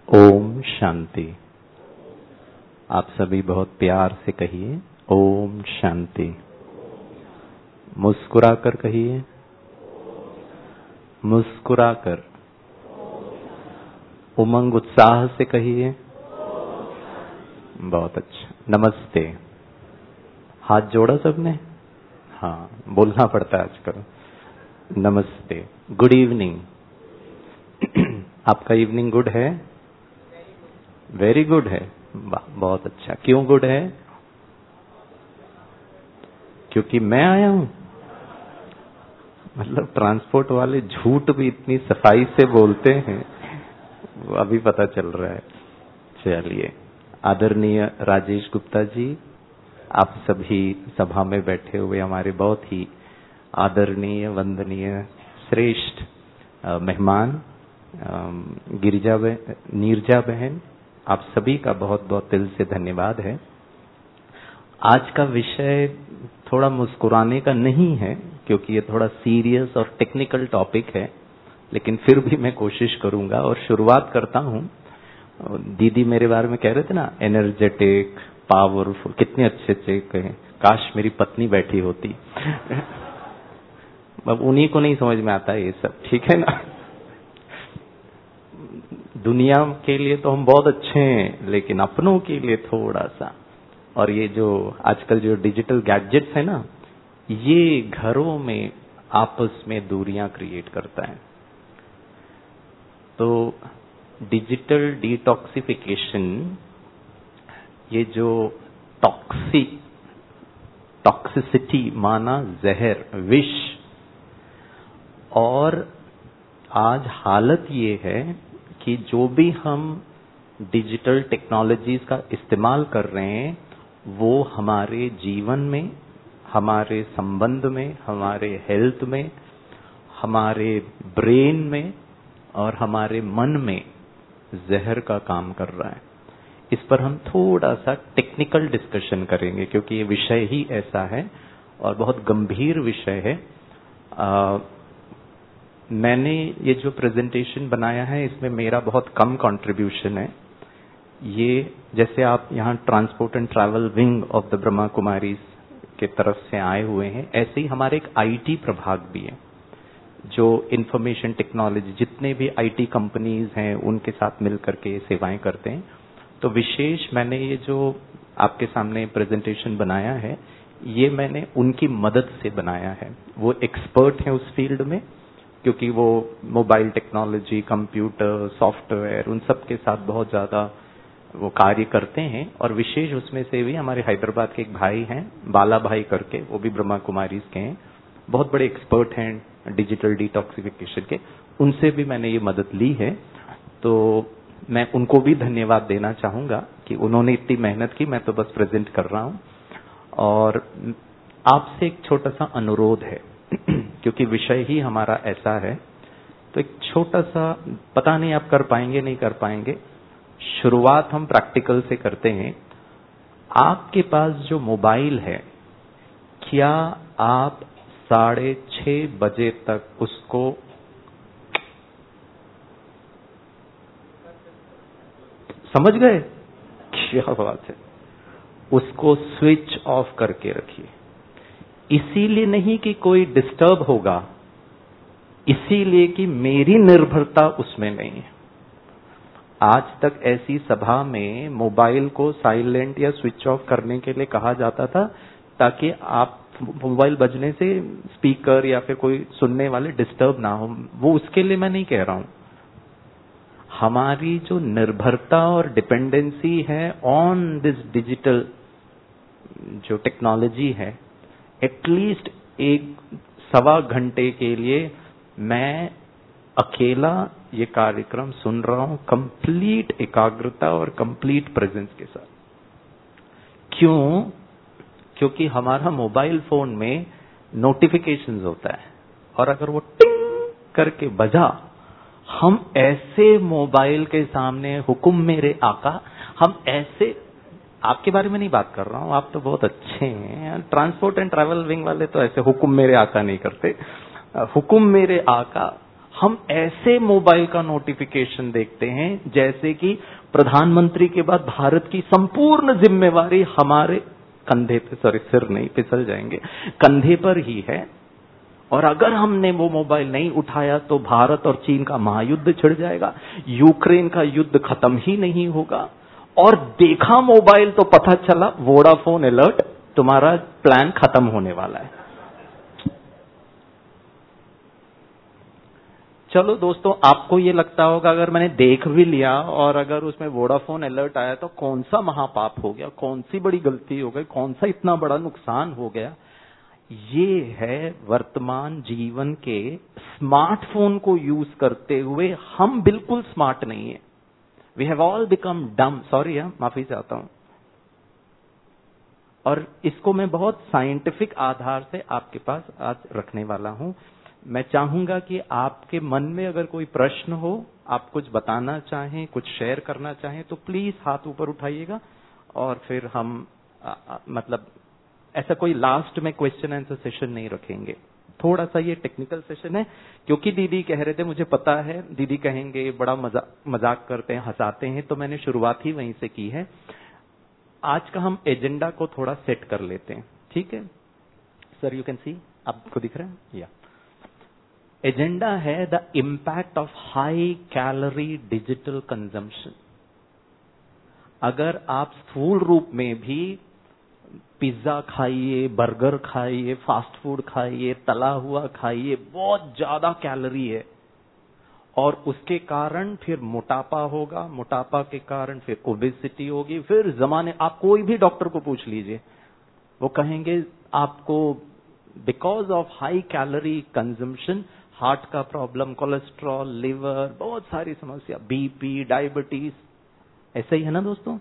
ओम शांति। आप सभी बहुत प्यार से कहिए ओम शांति। मुस्कुराकर कहिए, मुस्कुराकर। उमंग उत्साह से कहिए। बहुत अच्छा। नमस्ते। हाथ जोड़ा सबने? हाँ, बोलना पड़ता है आजकल। नमस्ते। Good evening. आपका इवनिंग गुड है? वेरी गुड है। बहुत अच्छा। क्यों गुड है? क्योंकि मैं आया हूं। मतलब ट्रांसपोर्ट वाले झूठ भी इतनी सफाई से बोलते हैं, वो अभी पता चल रहा है। चलिए, आदरणीय राजेश गुप्ता जी, आप सभी सभा में बैठे हुए हमारे बहुत ही आदरणीय, वंदनीय, श्रेष्ठ मेहमान, नीरजा बहन, आप सभी का बहुत बहुत दिल से धन्यवाद है। आज का विषय थोड़ा मुस्कुराने का नहीं है, क्योंकि ये थोड़ा सीरियस और टेक्निकल टॉपिक है, लेकिन फिर भी मैं कोशिश करूंगा और शुरुआत करता हूं। दीदी मेरे बारे में कह रहे थे ना, एनर्जेटिक, पावरफुल, कितने अच्छे अच्छे कहे। काश मेरी पत्नी बैठी होती। अब उन्हीं को नहीं समझ में आता ये सब, ठीक है ना। दुनिया के लिए तो हम बहुत अच्छे हैं, लेकिन अपनों के लिए थोड़ा सा। और ये जो आजकल जो डिजिटल गैजेट्स है ना, ये घरों में आपस में दूरियां क्रिएट करता है। तो डिजिटल डिटॉक्सिफिकेशन, ये जो टॉक्सिसिटी माना जहर, विष, और आज हालत ये है कि जो भी हम डिजिटल टेक्नोलॉजीज का इस्तेमाल कर रहे हैं, वो हमारे जीवन में, हमारे संबंध में, हमारे हेल्थ में, हमारे ब्रेन में और हमारे मन में जहर का काम कर रहा है। इस पर हम थोड़ा सा टेक्निकल डिस्कशन करेंगे, क्योंकि ये विषय ही ऐसा है और बहुत गंभीर विषय है। मैंने ये जो प्रेजेंटेशन बनाया है, इसमें मेरा बहुत कम कंट्रीब्यूशन है। ये जैसे आप यहाँ transport and travel wing of the Brahma Kumaris के तरफ से आए हुए हैं, ऐसे ही हमारे एक आईटी प्रभाग भी है, जो इंफॉर्मेशन टेक्नोलॉजी, जितने भी आईटी कंपनीज हैं उनके साथ मिलकर के सेवाएं करते हैं। तो विशेष मैंने ये जो आपके सामने प्रेजेंटेशन बनाया है, ये मैंने उनकी मदद से बनाया है। वो एक्सपर्ट हैं उस फील्ड में, क्योंकि वो मोबाइल टेक्नोलॉजी, कंप्यूटर, सॉफ्टवेयर, उन सब के साथ बहुत ज्यादा वो कार्य करते हैं। और विशेष उसमें से भी हमारे हैदराबाद के एक भाई हैं, बाला भाई करके, वो भी ब्रह्मा कुमारीज के हैं, बहुत बड़े एक्सपर्ट हैं डिजिटल डिटॉक्सिफिकेशन के। उनसे भी मैंने ये मदद ली है। तो मैं उनको भी धन्यवाद देना चाहूंगा कि उन्होंने इतनी मेहनत की, मैं तो बस प्रेजेंट कर रहा हूं। और आपसे एक छोटा सा अनुरोध है, क्योंकि विषय ही हमारा ऐसा है, तो एक छोटा सा, पता नहीं आप कर पाएंगे नहीं कर पाएंगे, शुरुआत हम प्रैक्टिकल से करते हैं। आपके पास जो मोबाइल है, क्या आप 6:30 बजे तक उसको समझ गए? क्या बात है। उसको स्विच ऑफ करके रखिए। इसीलिए नहीं कि कोई डिस्टर्ब होगा, इसीलिए कि मेरी निर्भरता उसमें नहीं है। आज तक ऐसी सभा में मोबाइल को साइलेंट या स्विच ऑफ करने के लिए कहा जाता था, ताकि आप मोबाइल बजने से स्पीकर या फिर कोई सुनने वाले डिस्टर्ब ना हो। वो उसके लिए मैं नहीं कह रहा हूं। हमारी जो निर्भरता और डिपेंडेंसी है ऑन दिस डिजिटल जो टेक्नोलॉजी है, एटलीस्ट 1-1.25 घंटे के लिए मैं अकेला ये कार्यक्रम सुन रहा हूं, कंप्लीट एकाग्रता और कंप्लीट प्रेजेंस के साथ। क्यों? क्योंकि हमारा मोबाइल फोन में नोटिफिकेशंस होता है, और अगर वो टिंग करके बजा, हम ऐसे मोबाइल के सामने, हुकुम मेरे आका, हम ऐसे, आपके बारे में नहीं बात कर रहा हूं, आप तो बहुत अच्छे हैं। ट्रांसपोर्ट एंड ट्रैवल विंग वाले तो ऐसे हुकुम मेरे आका नहीं करते। हुकुम मेरे आका, हम ऐसे मोबाइल का नोटिफिकेशन देखते हैं जैसे कि प्रधानमंत्री के बाद भारत की संपूर्ण जिम्मेवारी हमारे कंधे पे, सॉरी सिर नहीं फिसल जाएंगे, कंधे पर ही है। और अगर हमने वो मोबाइल नहीं उठाया तो भारत और चीन का महायुद्ध छिड़ जाएगा, यूक्रेन का युद्ध खत्म ही नहीं होगा। और देखा मोबाइल तो पता चला वोडाफोन अलर्ट, तुम्हारा प्लान खत्म होने वाला है। चलो दोस्तों, आपको ये लगता होगा अगर मैंने देख भी लिया और अगर उसमें वोडाफोन अलर्ट आया तो कौन सा महापाप हो गया, कौन सी बड़ी गलती हो गई, कौन सा इतना बड़ा नुकसान हो गया। ये है वर्तमान जीवन के स्मार्टफोन को यूज करते हुए हम बिल्कुल स्मार्ट नहीं है। We have all become dumb, sorry माफी चाहता हूं। और इसको मैं बहुत साइंटिफिक आधार से आपके पास आज रखने वाला हूं। मैं चाहूंगा कि आपके मन में अगर कोई प्रश्न हो, आप कुछ बताना चाहें, कुछ शेयर करना चाहें तो प्लीज हाथ ऊपर उठाइएगा और फिर हम मतलब ऐसा कोई लास्ट में क्वेश्चन आंसर सेशन नहीं रखेंगे। थोड़ा सा ये टेक्निकल सेशन है क्योंकि दीदी कह रहे थे, मुझे पता है दीदी कहेंगे बड़ा मजाक करते हैं, हंसाते हैं, तो मैंने शुरुआत ही वहीं से की है। आज का हम एजेंडा को थोड़ा सेट कर लेते हैं, ठीक है सर? यू कैन सी, आपको दिख रहा है या? एजेंडा है the impact of high calorie digital consumption. अगर आप स्थूल रूप में भी पिज्जा खाइए, बर्गर खाइए, फास्ट फूड खाइए, तला हुआ खाइए, बहुत ज्यादा कैलोरी है और उसके कारण फिर मोटापा होगा, मोटापा के कारण फिर ओबेसिटी होगी। फिर जमाने, आप कोई भी डॉक्टर को पूछ लीजिए, वो कहेंगे आपको because of high calorie consumption heart का प्रॉब्लम, कोलेस्ट्रॉल, लिवर, बहुत सारी समस्या, बीपी, डायबिटीज, ऐसे ही है ना दोस्तों।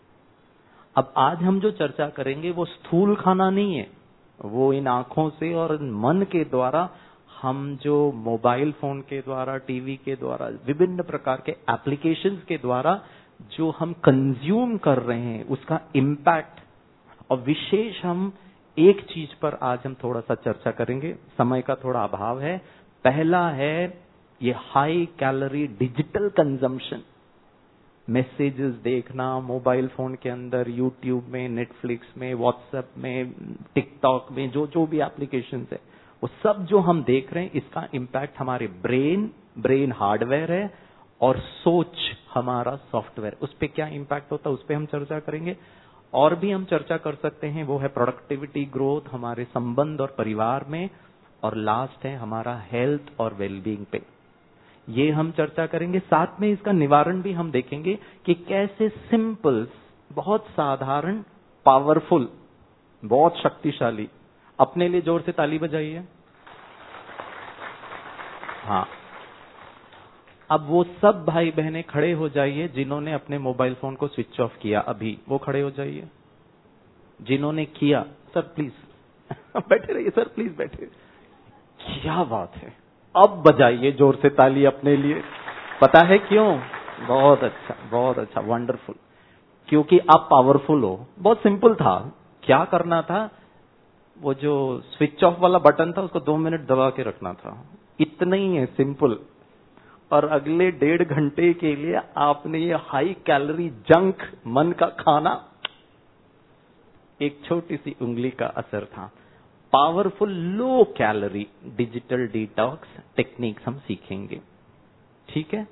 अब आज हम जो चर्चा करेंगे वो स्थूल खाना नहीं है, वो इन आंखों से और मन के द्वारा हम जो मोबाइल फोन के द्वारा, टीवी के द्वारा, विभिन्न प्रकार के एप्लीकेशंस के द्वारा जो हम कंज्यूम कर रहे हैं उसका इम्पैक्ट। और विशेष हम एक चीज पर आज हम थोड़ा सा चर्चा करेंगे, समय का थोड़ा अभाव है। पहला है ये high calorie digital consumption, messages देखना मोबाइल फोन के अंदर, यूट्यूब में, नेटफ्लिक्स में, व्हाट्सएप में, टिकटॉक में, जो भी एप्लीकेशंस है वो सब जो हम देख रहे हैं, इसका इम्पैक्ट हमारे ब्रेन हार्डवेयर है और सोच हमारा सॉफ्टवेयर, उस पर क्या इम्पैक्ट होता है उस पर हम चर्चा करेंगे। और भी हम चर्चा कर सकते हैं, वो है प्रोडक्टिविटी, ग्रोथ, हमारे संबंध और परिवार में, और लास्ट है हमारा हेल्थ और वेलबींग पे, ये हम चर्चा करेंगे। साथ में इसका निवारण भी हम देखेंगे कि कैसे सिंपल, बहुत साधारण, पावरफुल, बहुत शक्तिशाली, अपने लिए जोर से ताली बजाइए। हाँ, अब वो सब भाई बहनें खड़े हो जाइए जिन्होंने अपने मोबाइल फोन को स्विच ऑफ किया, अभी वो खड़े हो जाइए। जिन्होंने किया, सर प्लीज बैठे रहिए, सर प्लीज बैठे। क्या बात है, अब बजाइए जोर से ताली अपने लिए। पता है क्यों? बहुत अच्छा, बहुत अच्छा, वंडरफुल। क्योंकि आप पावरफुल हो। बहुत सिंपल था, क्या करना था, वो जो स्विच ऑफ वाला बटन था उसको 2 मिनट दबा के रखना था, इतना ही है, सिंपल। और अगले 1.5 घंटे के लिए आपने ये हाई कैलोरी जंक मन का खाना, एक छोटी सी उंगली का असर था। Powerful low calorie digital detox techniques हम सीखेंगे, ठीक है?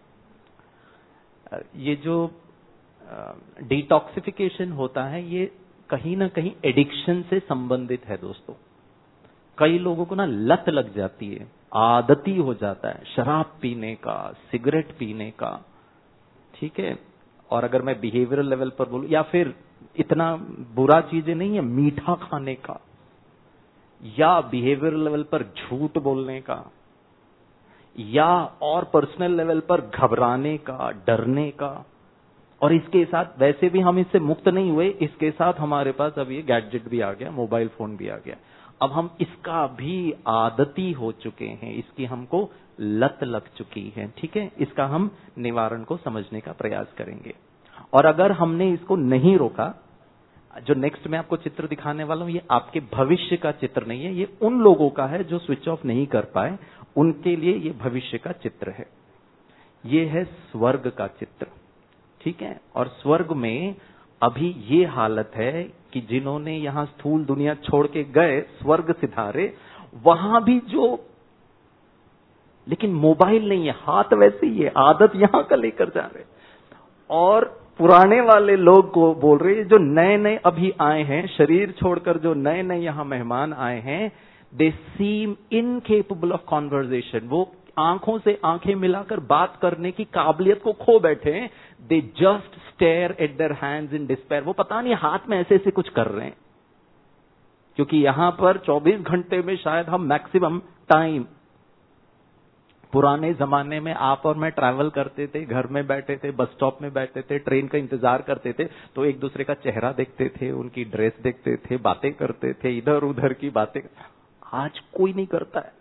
ये जो डिटॉक्सिफिकेशन होता है ये कहीं ना कहीं एडिक्शन से संबंधित है दोस्तों। कई लोगों को ना लत लग जाती है, आदती हो जाता है शराब पीने का, सिगरेट पीने का, ठीक है? और अगर मैं बिहेवियरल लेवल पर बोलूं, या फिर इतना बुरा चीजें नहीं है, मीठा खाने का, या बिहेवियरल लेवल पर झूठ बोलने का, या और पर्सनल लेवल पर घबराने का, डरने का। और इसके साथ वैसे भी हम इससे मुक्त नहीं हुए, इसके साथ हमारे पास अब ये गैजेट भी आ गया, मोबाइल फोन भी आ गया। अब हम इसका भी आदती हो चुके हैं, इसकी हमको लत लग चुकी है, ठीक है? इसका हम निवारण को समझने का प्रयास करेंगे। और अगर हमने इसको नहीं रोका, जो नेक्स्ट मैं आपको चित्र दिखाने वाला हूं, ये आपके भविष्य का चित्र नहीं है, ये उन लोगों का है जो स्विच ऑफ नहीं कर पाए, उनके लिए ये भविष्य का चित्र है। ये है स्वर्ग का चित्र, ठीक है। और स्वर्ग में अभी ये हालत है कि जिन्होंने यहां स्थूल दुनिया छोड़ के गए स्वर्ग सिधारे, वहां भी जो, लेकिन मोबाइल नहीं है, हाथ वैसे ही है, आदत यहां का लेकर जा रहे। और पुराने वाले लोग को बोल रहे हैं, जो नए नए अभी आए हैं, शरीर छोड़कर जो नए नए यहां मेहमान आए हैं, they seem incapable of conversation. वो आंखों से आंखें मिलाकर बात करने की काबिलियत को खो बैठे हैं। They just stare at their hands in despair. वो पता नहीं हाथ में ऐसे ऐसे कुछ कर रहे हैं, क्योंकि यहां पर 24 घंटे में शायद हम मैक्सिमम टाइम, पुराने जमाने में आप और मैं ट्रैवल करते थे, घर में बैठे थे, बस स्टॉप में बैठते थे, ट्रेन का इंतजार करते थे, तो एक दूसरे का चेहरा देखते थे, उनकी ड्रेस देखते थे, बातें करते थे, इधर उधर की बातें। आज कोई नहीं करता है।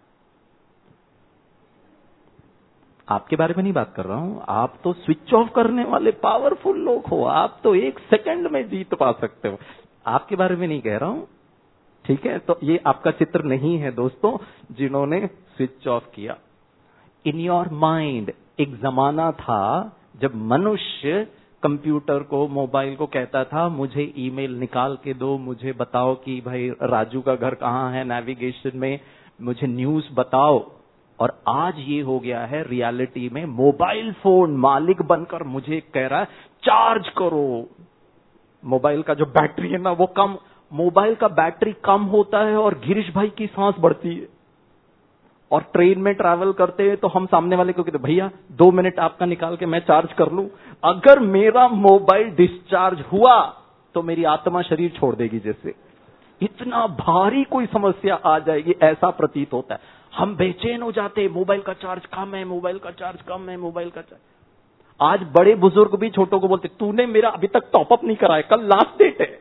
आपके बारे में नहीं बात कर रहा हूं, आप तो स्विच ऑफ करने वाले पावरफुल लोग हो, आप तो 1 सेकंड में जीत पा सकते हो। आपके बारे में नहीं कह रहा हूं, ठीक है। तो ये आपका चित्र नहीं है दोस्तों, जिन्होंने स्विच ऑफ किया। इन योर माइंड एक जमाना था जब मनुष्य कंप्यूटर को, मोबाइल को कहता था, मुझे ईमेल निकाल के दो, मुझे बताओ कि भाई राजू का घर कहां है नेविगेशन में, मुझे न्यूज बताओ। और आज ये हो गया है रियलिटी में, मोबाइल फोन मालिक बनकर मुझे कह रहा है चार्ज करो। मोबाइल का जो बैटरी है ना वो कम, मोबाइल का बैटरी कम होता है और गिरीश भाई की सांस बढ़ती है। और ट्रेन में ट्रैवल करते हैं तो हम सामने वाले को कहते भैया 2 मिनट आपका निकाल के मैं चार्ज कर लूं। अगर मेरा मोबाइल डिस्चार्ज हुआ तो मेरी आत्मा शरीर छोड़ देगी, जैसे इतना भारी कोई समस्या आ जाएगी, ऐसा प्रतीत होता है। हम बेचैन हो जाते हैं, मोबाइल का चार्ज कम है, मोबाइल का चार्ज कम है, मोबाइल का चार्ज। आज बड़े बुजुर्ग भी छोटों को बोलते तूने मेरा अभी तक टॉपअप नहीं कराया, कल लास्ट डेट है।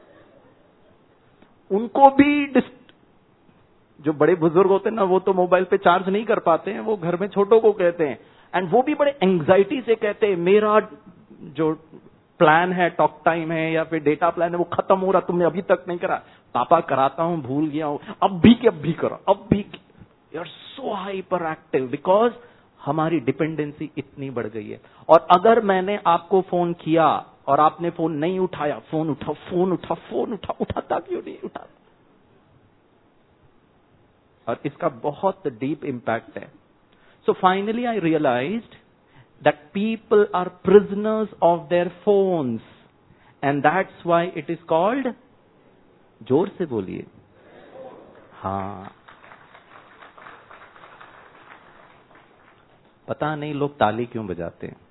उनको भी, जो बड़े बुजुर्ग होते हैं ना, वो तो मोबाइल पे चार्ज नहीं कर पाते हैं, वो घर में छोटों को कहते हैं, एंड वो भी बड़े एंग्जाइटी से कहते हैं मेरा जो प्लान है, टॉक टाइम है या फिर डेटा प्लान है, वो खत्म हो रहा, तुमने अभी तक नहीं करा। पापा कराता हूं, भूल गया हूं, अब भी करो, अब भी। You are so hyper active because हमारी डिपेंडेंसी इतनी बढ़ गई है। और अगर मैंने आपको फोन किया और आपने फोन नहीं उठाया, फोन उठा, फोन उठा, फोन उठा, उठाता क्यों नहीं उठा? और इसका बहुत डीप इंपैक्ट है। So finally I realized that people are prisoners of their phones and that's why it is called, जोर से बोलिए, हाँ। पता नहीं लोग ताली क्यों बजाते हैं।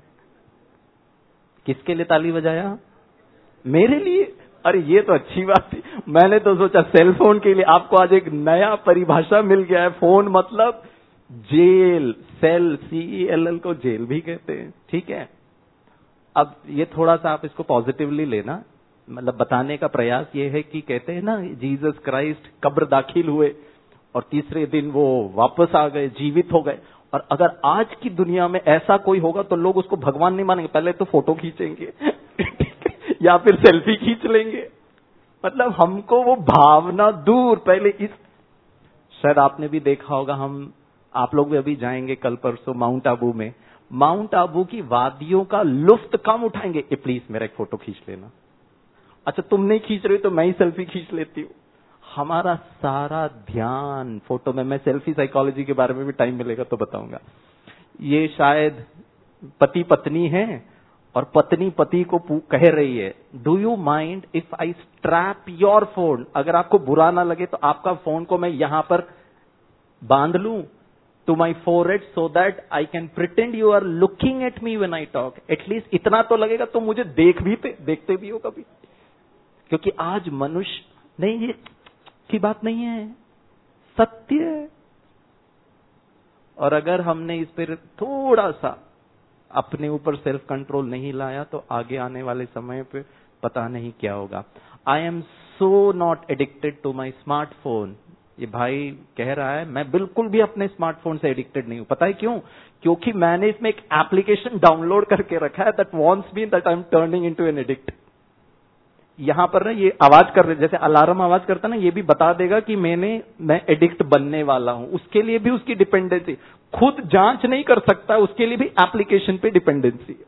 किसके लिए ताली बजाया? मेरे लिए? अरे ये तो अच्छी बात थी। मैंने तो सोचा सेल फोन के लिए। आपको आज एक नया परिभाषा मिल गया है, फोन मतलब जेल, सेल, CELL को जेल भी कहते हैं, ठीक है। अब ये थोड़ा सा आप इसको पॉजिटिवली लेना, मतलब बताने का प्रयास ये है कि कहते हैं ना जीसस क्राइस्ट कब्र दाखिल हुए और तीसरे दिन वो वापस आ गए, जीवित हो गए। और अगर आज की दुनिया में ऐसा कोई होगा तो लोग उसको भगवान नहीं मानेंगे, पहले तो फोटो खींचेंगे या फिर सेल्फी खींच लेंगे। मतलब हमको वो भावना दूर, पहले इस, शायद आपने भी देखा होगा, आप लोग भी अभी जाएंगे कल परसों माउंट आबू में, माउंट आबू की वादियों का लुफ्त कम उठाएंगे। प्लीज मेरा एक फोटो खींच लेना। अच्छा तुम नहीं खींच रहे हो तो मैं ही सेल्फी खींच लेती हूँ। हमारा सारा ध्यान फोटो में। मैं सेल्फी साइकोलॉजी के बारे में भी टाइम मिलेगा तो बताऊंगा। ये शायद पति पत्नी है और पत्नी पति को कह रही है, do you mind if I strap your phone? अगर आपको बुरा ना लगे तो आपका फोन को मैं यहां पर बांध लूं to my forehead so that I can pretend you are looking at me when I talk. At least इतना तो लगेगा तो मुझे देखते भी हो कभी। क्योंकि आज मनुष्य, नहीं ये की बात नहीं है, सत्य है। और अगर हमने इस पर थोड़ा सा अपने ऊपर सेल्फ कंट्रोल नहीं लाया तो आगे आने वाले समय पे पता नहीं क्या होगा। I am so not addicted to my smartphone. ये भाई कह रहा है मैं बिल्कुल भी अपने स्मार्टफोन से एडिक्टेड नहीं हूं। पता है क्यों? क्योंकि मैंने इसमें एक एप्लीकेशन डाउनलोड करके रखा है that wants me that I am turning into an addict. यहां पर ना ये आवाज कर रहे, जैसे अलार्म आवाज करता ना, ये भी बता देगा कि मैं एडिक्ट बनने वाला हूं। उसके लिए भी उसकी डिपेंडेंसी, खुद जांच नहीं कर सकता, उसके लिए भी एप्लीकेशन पे डिपेंडेंसी है।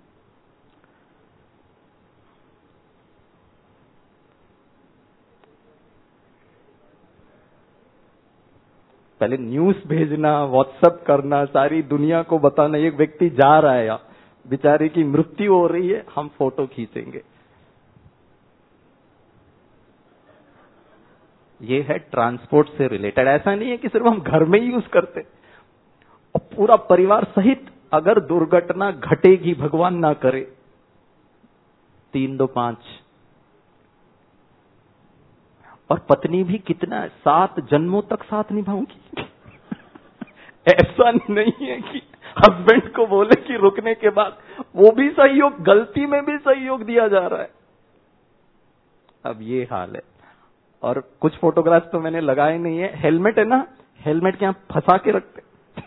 पहले न्यूज भेजना, व्हाट्सएप करना, सारी दुनिया को बताना, एक व्यक्ति जा रहा है या बेचारे की मृत्यु हो रही है, हम फोटो खींचेंगे। ये है ट्रांसपोर्ट से रिलेटेड। ऐसा नहीं है कि सिर्फ हम घर में ही यूज करते, और पूरा परिवार सहित अगर दुर्घटना घटेगी, भगवान ना करे, 3, 2, 5, और पत्नी भी कितना 7 जन्मों तक साथ निभाऊंगी। ऐसा नहीं है कि हस्बैंड को बोले कि रुकने के बाद वो भी सहयोग, गलती में भी सहयोग दिया जा रहा है। अब ये हाल है। और कुछ फोटोग्राफ्स तो मैंने लगाए नहीं है। हेलमेट है ना, हेलमेट के यहां फंसा के रखते।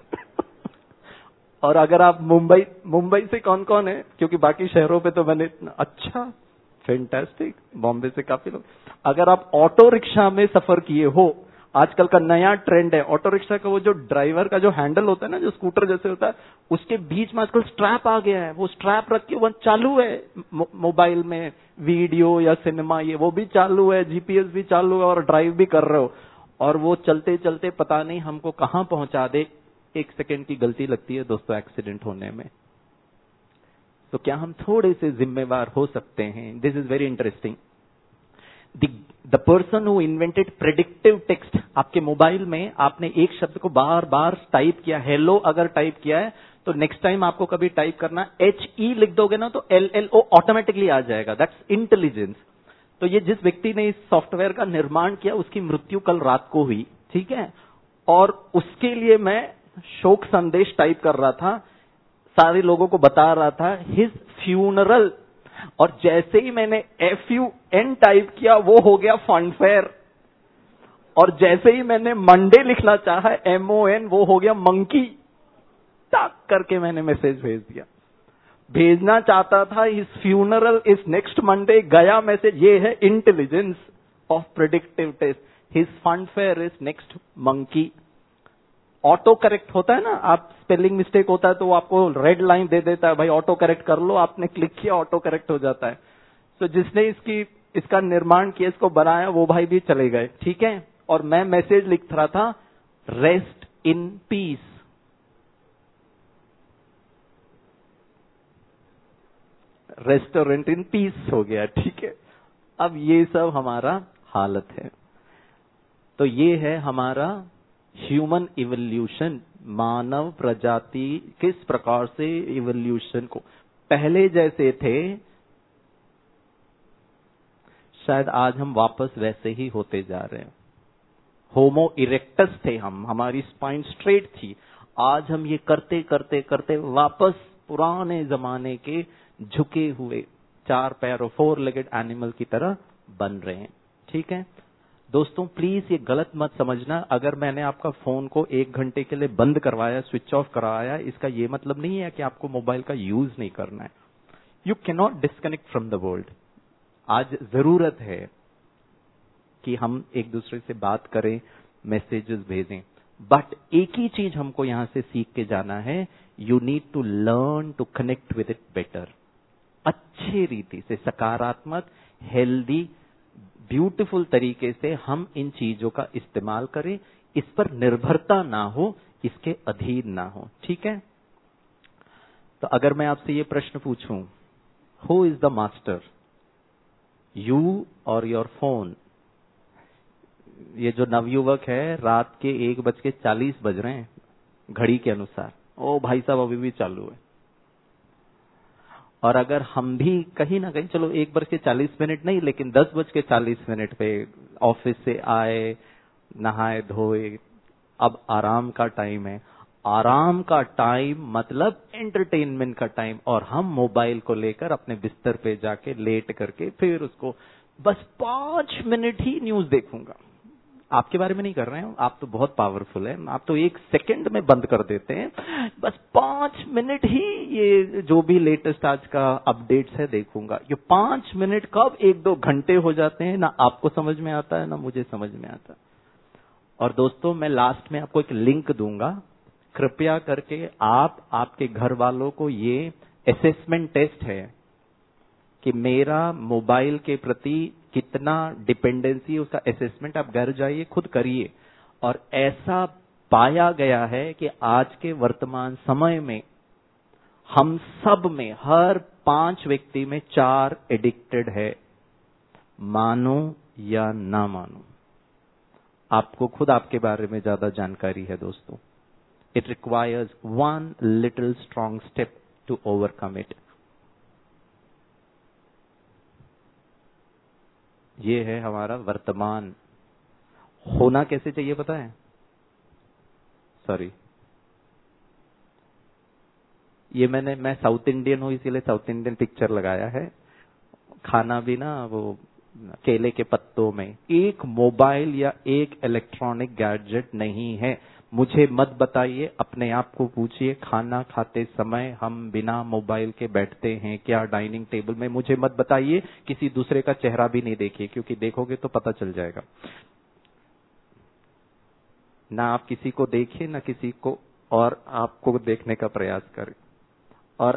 और अगर आप मुंबई से कौन कौन है, क्योंकि बाकी शहरों पे तो मैंने, अच्छा फैंटास्टिक, बॉम्बे से काफी लोग। अगर आप ऑटो रिक्शा में सफर किए हो, आजकल का नया ट्रेंड है ऑटो रिक्शा का, वो जो ड्राइवर का जो हैंडल होता है ना, जो स्कूटर जैसे होता है, उसके बीच में आजकल स्ट्रैप आ गया है। वो स्ट्रैप रख के वो चालू है, मोबाइल में वीडियो या सिनेमा, ये वो भी चालू है, जीपीएस भी चालू है, और ड्राइव भी कर रहे हो, और वो चलते चलते पता नहीं हमको कहां पहुंचा दे। 1 सेकेंड की गलती लगती है दोस्तों एक्सीडेंट होने में। तो क्या हम थोड़े से जिम्मेवार हो सकते हैं? This is very interesting. The person who invented predictive text, आपके मोबाइल में आपने एक शब्द को बार बार टाइप किया, हेलो अगर टाइप किया है, तो नेक्स्ट टाइम आपको कभी टाइप करना, HE लिख दोगे ना, तो LLO ऑटोमेटिकली आ जाएगा। That's intelligence. तो ये जिस व्यक्ति ने इस सॉफ्टवेयर का निर्माण किया, उसकी मृत्यु कल रात को हुई, ठीक है। और उसके लिए मैं शोक संदेश टाइप कर रहा था, सारे लोगों को बता रहा था हिज फ्यूनरल, और जैसे ही मैंने FUN टाइप किया, वो हो गया फनफेयर। और जैसे ही मैंने मंडे लिखना चाहा, MON, वो हो गया मंकी। टाक करके मैंने मैसेज भेज दिया। भेजना चाहता था his funeral is next Monday, गया मैसेज। ये है intelligence of predictive test. His funfair is next monkey. Auto correct होता है ना, आप स्पेलिंग मिस्टेक होता है तो वो आपको रेड लाइन दे देता है, भाई ऑटो करेक्ट कर लो, आपने क्लिक किया ऑटो करेक्ट हो जाता है। तो जिसने इसका निर्माण किया, इसको बनाया, वो भाई भी चले गए, ठीक है। और मैं मैसेज लिख रहा था, rest in peace. Restaurant in peace हो गया, ठीक है। अब ये सब हमारा हालत है। तो ये है हमारा ह्यूमन इवोल्यूशन। मानव प्रजाति किस प्रकार से इवोल्यूशन को, पहले जैसे थे शायद आज हम वापस वैसे ही होते जा रहे हैं। होमो इरेक्टस थे हम, हमारी स्पाइन स्ट्रेट थी। आज हम ये करते करते करते वापस पुराने जमाने के झुके हुए 4 पैर और 4 लेगेड एनिमल की तरह बन रहे हैं, ठीक है। दोस्तों प्लीज ये गलत मत समझना, अगर मैंने आपका फोन को 1 घंटे के लिए बंद करवाया, स्विच ऑफ करवाया, इसका ये मतलब नहीं है कि आपको मोबाइल का यूज नहीं करना है। You can not disconnect from the world. आज जरूरत है कि हम एक दूसरे से बात करें, मैसेजेस भेजें, बट एक ही चीज हमको यहां से सीख के जाना है, you need to learn to connect with it better. अच्छी रीति से, सकारात्मक, हेल्दी, ब्यूटीफुल तरीके से हम इन चीजों का इस्तेमाल करें, इस पर निर्भरता ना हो, इसके अधीन ना हो, ठीक है। तो अगर मैं आपसे ये प्रश्न पूछूं, who is the master, you और योर फोन? ये जो नवयुवक है, रात के 1:40 बज रहे हैं घड़ी के अनुसार, ओ भाई साहब अभी भी चालू है। और अगर हम भी कहीं ना कहीं, चलो 1:40 नहीं, लेकिन 10:40 पे ऑफिस से आए, नहाए धोए, अब आराम का टाइम है। आराम का टाइम मतलब एंटरटेनमेंट का टाइम, और हम मोबाइल को लेकर अपने बिस्तर पे जाके लेट करके फिर उसको बस 5 मिनट ही न्यूज देखूंगा। आपके बारे में नहीं कर रहे हैं, आप तो बहुत पावरफुल हैं, आप तो 1 सेकंड में बंद कर देते हैं, बस 5 मिनट ही ये जो भी लेटेस्ट आज का अपडेट्स है देखूंगा। ये 5 मिनट कब 1-2 घंटे हो जाते हैं, ना आपको समझ में आता है ना मुझे समझ में आता। और दोस्तों, मैं लास्ट में आपको एक लिंक दूंगा, कृपया करके आप आपके घर वालों को, ये असेसमेंट टेस्ट है कि मेरा मोबाइल के प्रति कितना डिपेंडेंसी, उसका असेसमेंट आप घर जाइए खुद करिए। और ऐसा पाया गया है कि आज के वर्तमान समय में हम सब में हर 5 व्यक्ति में 4 एडिक्टेड है, मानो या ना मानो। आपको खुद आपके बारे में ज्यादा जानकारी है दोस्तों। It requires 1 little strong step to overcome it. ये है हमारा वर्तमान। होना कैसे चाहिए पता है? सॉरी, ये मैं साउथ इंडियन हूं इसीलिए साउथ इंडियन पिक्चर लगाया है। खाना भी ना वो केले के पत्तों में, एक मोबाइल या एक इलेक्ट्रॉनिक गैजेट नहीं है। मुझे मत बताइए, अपने आप को पूछिए, खाना खाते समय हम बिना मोबाइल के बैठते हैं क्या डाइनिंग टेबल में? मुझे मत बताइए, किसी दूसरे का चेहरा भी नहीं देखिए, क्योंकि देखोगे तो पता चल जाएगा। ना आप किसी को देखिए ना किसी को और आपको देखने का प्रयास करें। और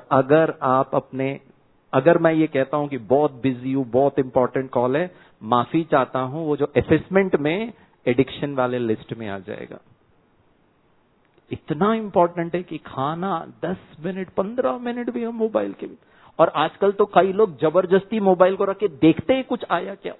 अगर मैं ये कहता हूं कि बहुत बिजी हूं, बहुत इंपॉर्टेंट कॉल है, माफी चाहता हूं, वो जो असेसमेंट में एडिक्शन वाले लिस्ट में आ जाएगा। इतना इंपॉर्टेंट है कि खाना 10 मिनट 15 मिनट भी हम मोबाइल के, और आजकल तो कई लोग जबरदस्ती मोबाइल को रख के देखते हैं कुछ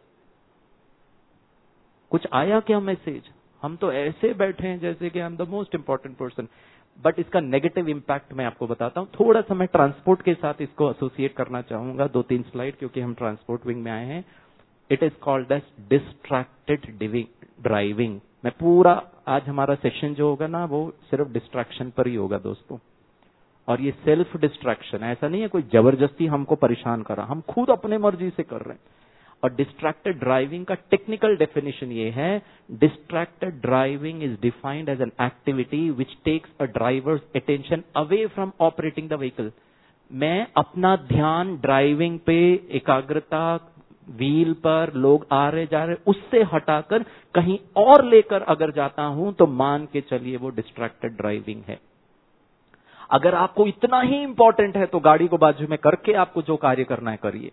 आया क्या मैसेज। हम तो ऐसे बैठे हैं जैसे कि I am the most important person. But इसका नेगेटिव इंपैक्ट मैं आपको बताता हूं। थोड़ा सा मैं ट्रांसपोर्ट के साथ इसको एसोसिएट करना चाहूंगा, 2-3 स्लाइड, क्योंकि हम ट्रांसपोर्ट विंग में आए हैं। It is called as distracted driving. मैं पूरा आज हमारा सेशन जो होगा ना वो सिर्फ डिस्ट्रैक्शन पर ही होगा दोस्तों। और ये सेल्फ डिस्ट्रैक्शन, ऐसा नहीं है कोई जबरदस्ती हमको परेशान कर रहा, हम खुद अपने मर्जी से कर रहे हैं। और डिस्ट्रैक्टेड ड्राइविंग का टेक्निकल डेफिनेशन ये है, distracted driving is defined as an activity which takes a driver's attention away from operating the vehicle. मैं अपना ध्यान ड्राइविंग पे, एकाग्रता व्हील पर, लोग आ रहे जा रहे, उससे हटाकर कहीं और लेकर अगर जाता हूं तो मान के चलिए वो डिस्ट्रैक्टेड ड्राइविंग है। अगर आपको इतना ही इंपॉर्टेंट है तो गाड़ी को बाजू में करके आपको जो कार्य करना है करिए।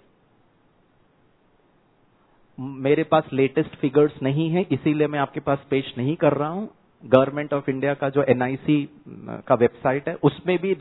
मेरे पास लेटेस्ट फिगर्स नहीं है, इसीलिए मैं आपके पास पेश नहीं कर रहा हूं। गवर्नमेंट ऑफ इंडिया का जो एनआईसी का वेबसाइट है उसमें भी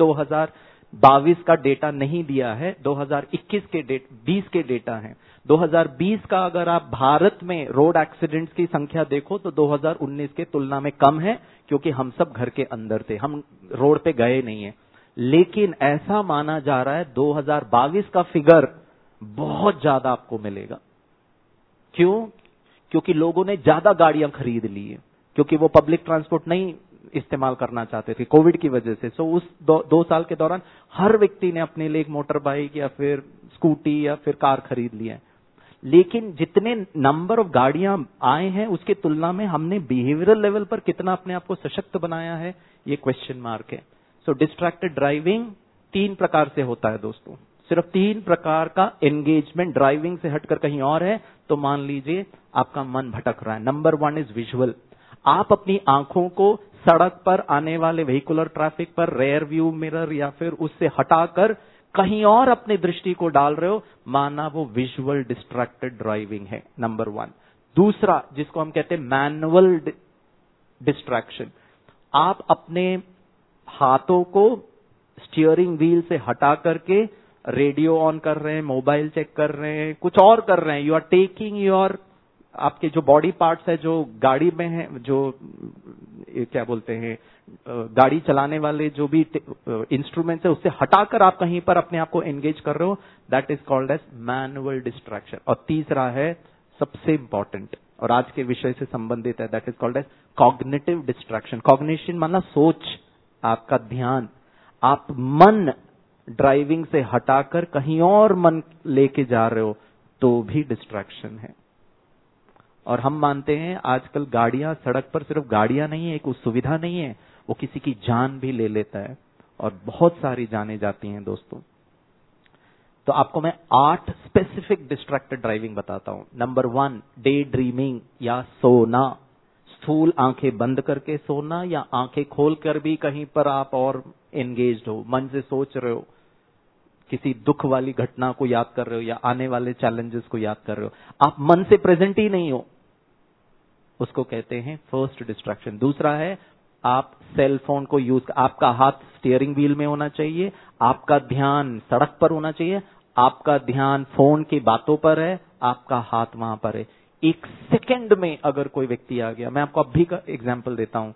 2022 का डेटा नहीं दिया है, 2021 के 20 के डेटा है। 2020 का अगर आप भारत में रोड एक्सीडेंट्स की संख्या देखो तो 2019 के तुलना में कम है, क्योंकि हम सब घर के अंदर थे, हम रोड पे गए नहीं है। लेकिन ऐसा माना जा रहा है 2022 का फिगर बहुत ज्यादा आपको मिलेगा। क्यों? क्योंकि लोगों ने ज्यादा गाड़ियां खरीद ली है, क्योंकि वो पब्लिक ट्रांसपोर्ट नहीं इस्तेमाल करना चाहते थे कोविड की वजह से। सो उस 2 साल के दौरान हर व्यक्ति ने अपने लिए एक मोटर बाइक या फिर स्कूटी या फिर कार खरीद लिया है। लेकिन जितने नंबर ऑफ गाड़ियां आए हैं उसकी तुलना में हमने बिहेवियरल लेवल पर कितना अपने आप को सशक्त बनाया है, ये क्वेश्चन मार्क है। सो डिस्ट्रैक्टेड ड्राइविंग 3 प्रकार से होता है दोस्तों, सिर्फ 3 प्रकार का एंगेजमेंट ड्राइविंग से हटकर कहीं और है तो मान लीजिए आपका मन भटक रहा है। Number 1 is visual. आप अपनी आंखों को सड़क पर आने वाले व्हीकुलर ट्रैफिक पर रेयर व्यू मिरर या फिर उससे हटाकर कहीं और अपनी दृष्टि को डाल रहे हो, माना वो विजुअल डिस्ट्रैक्टेड ड्राइविंग है, नंबर 1। दूसरा, जिसको हम कहते हैं मैनुअल डिस्ट्रैक्शन, आप अपने हाथों को स्टीयरिंग व्हील से हटा करके रेडियो ऑन कर रहे हैं, मोबाइल चेक कर रहे हैं, कुछ और कर रहे हैं। यू आर टेकिंग योर, आपके जो बॉडी पार्ट्स है जो गाड़ी में है, जो क्या बोलते हैं गाड़ी चलाने वाले जो भी इंस्ट्रूमेंट्स है उससे हटाकर आप कहीं पर अपने आप को एंगेज कर रहे हो, that is called as manual distraction. और तीसरा है सबसे इंपॉर्टेंट और आज के विषय से संबंधित है, that is called as cognitive distraction. Cognition माना सोच, आपका ध्यान, आप मन ड्राइविंग से हटाकर कहीं और मन लेके जा रहे हो तो भी डिस्ट्रैक्शन है। और हम मानते हैं आजकल गाड़ियां सड़क पर सिर्फ गाड़ियां नहीं है, एक सुविधा नहीं है, वो किसी की जान भी ले लेता है और बहुत सारी जानें जाती हैं दोस्तों। तो आपको मैं 8 स्पेसिफिक डिस्ट्रैक्टेड ड्राइविंग बताता हूं। नंबर 1, डे ड्रीमिंग या सोना, स्थूल आंखें बंद करके सोना या आंखें खोलकर भी कहीं पर आप और एंगेज्ड हो, मन से सोच रहे हो, किसी दुख वाली घटना को याद कर रहे हो या आने वाले चैलेंजेस को याद कर रहे हो, आप मन से प्रेजेंट ही नहीं हो, उसको कहते हैं फर्स्ट डिस्ट्रैक्शन। दूसरा है आप सेल फोन को यूज, आपका हाथ स्टीयरिंग व्हील में होना चाहिए, आपका ध्यान सड़क पर होना चाहिए, आपका ध्यान फोन की बातों पर है, आपका हाथ वहां पर है। एक सेकंड में अगर कोई व्यक्ति आ गया, मैं आपको अभी का एग्जांपल देता हूं।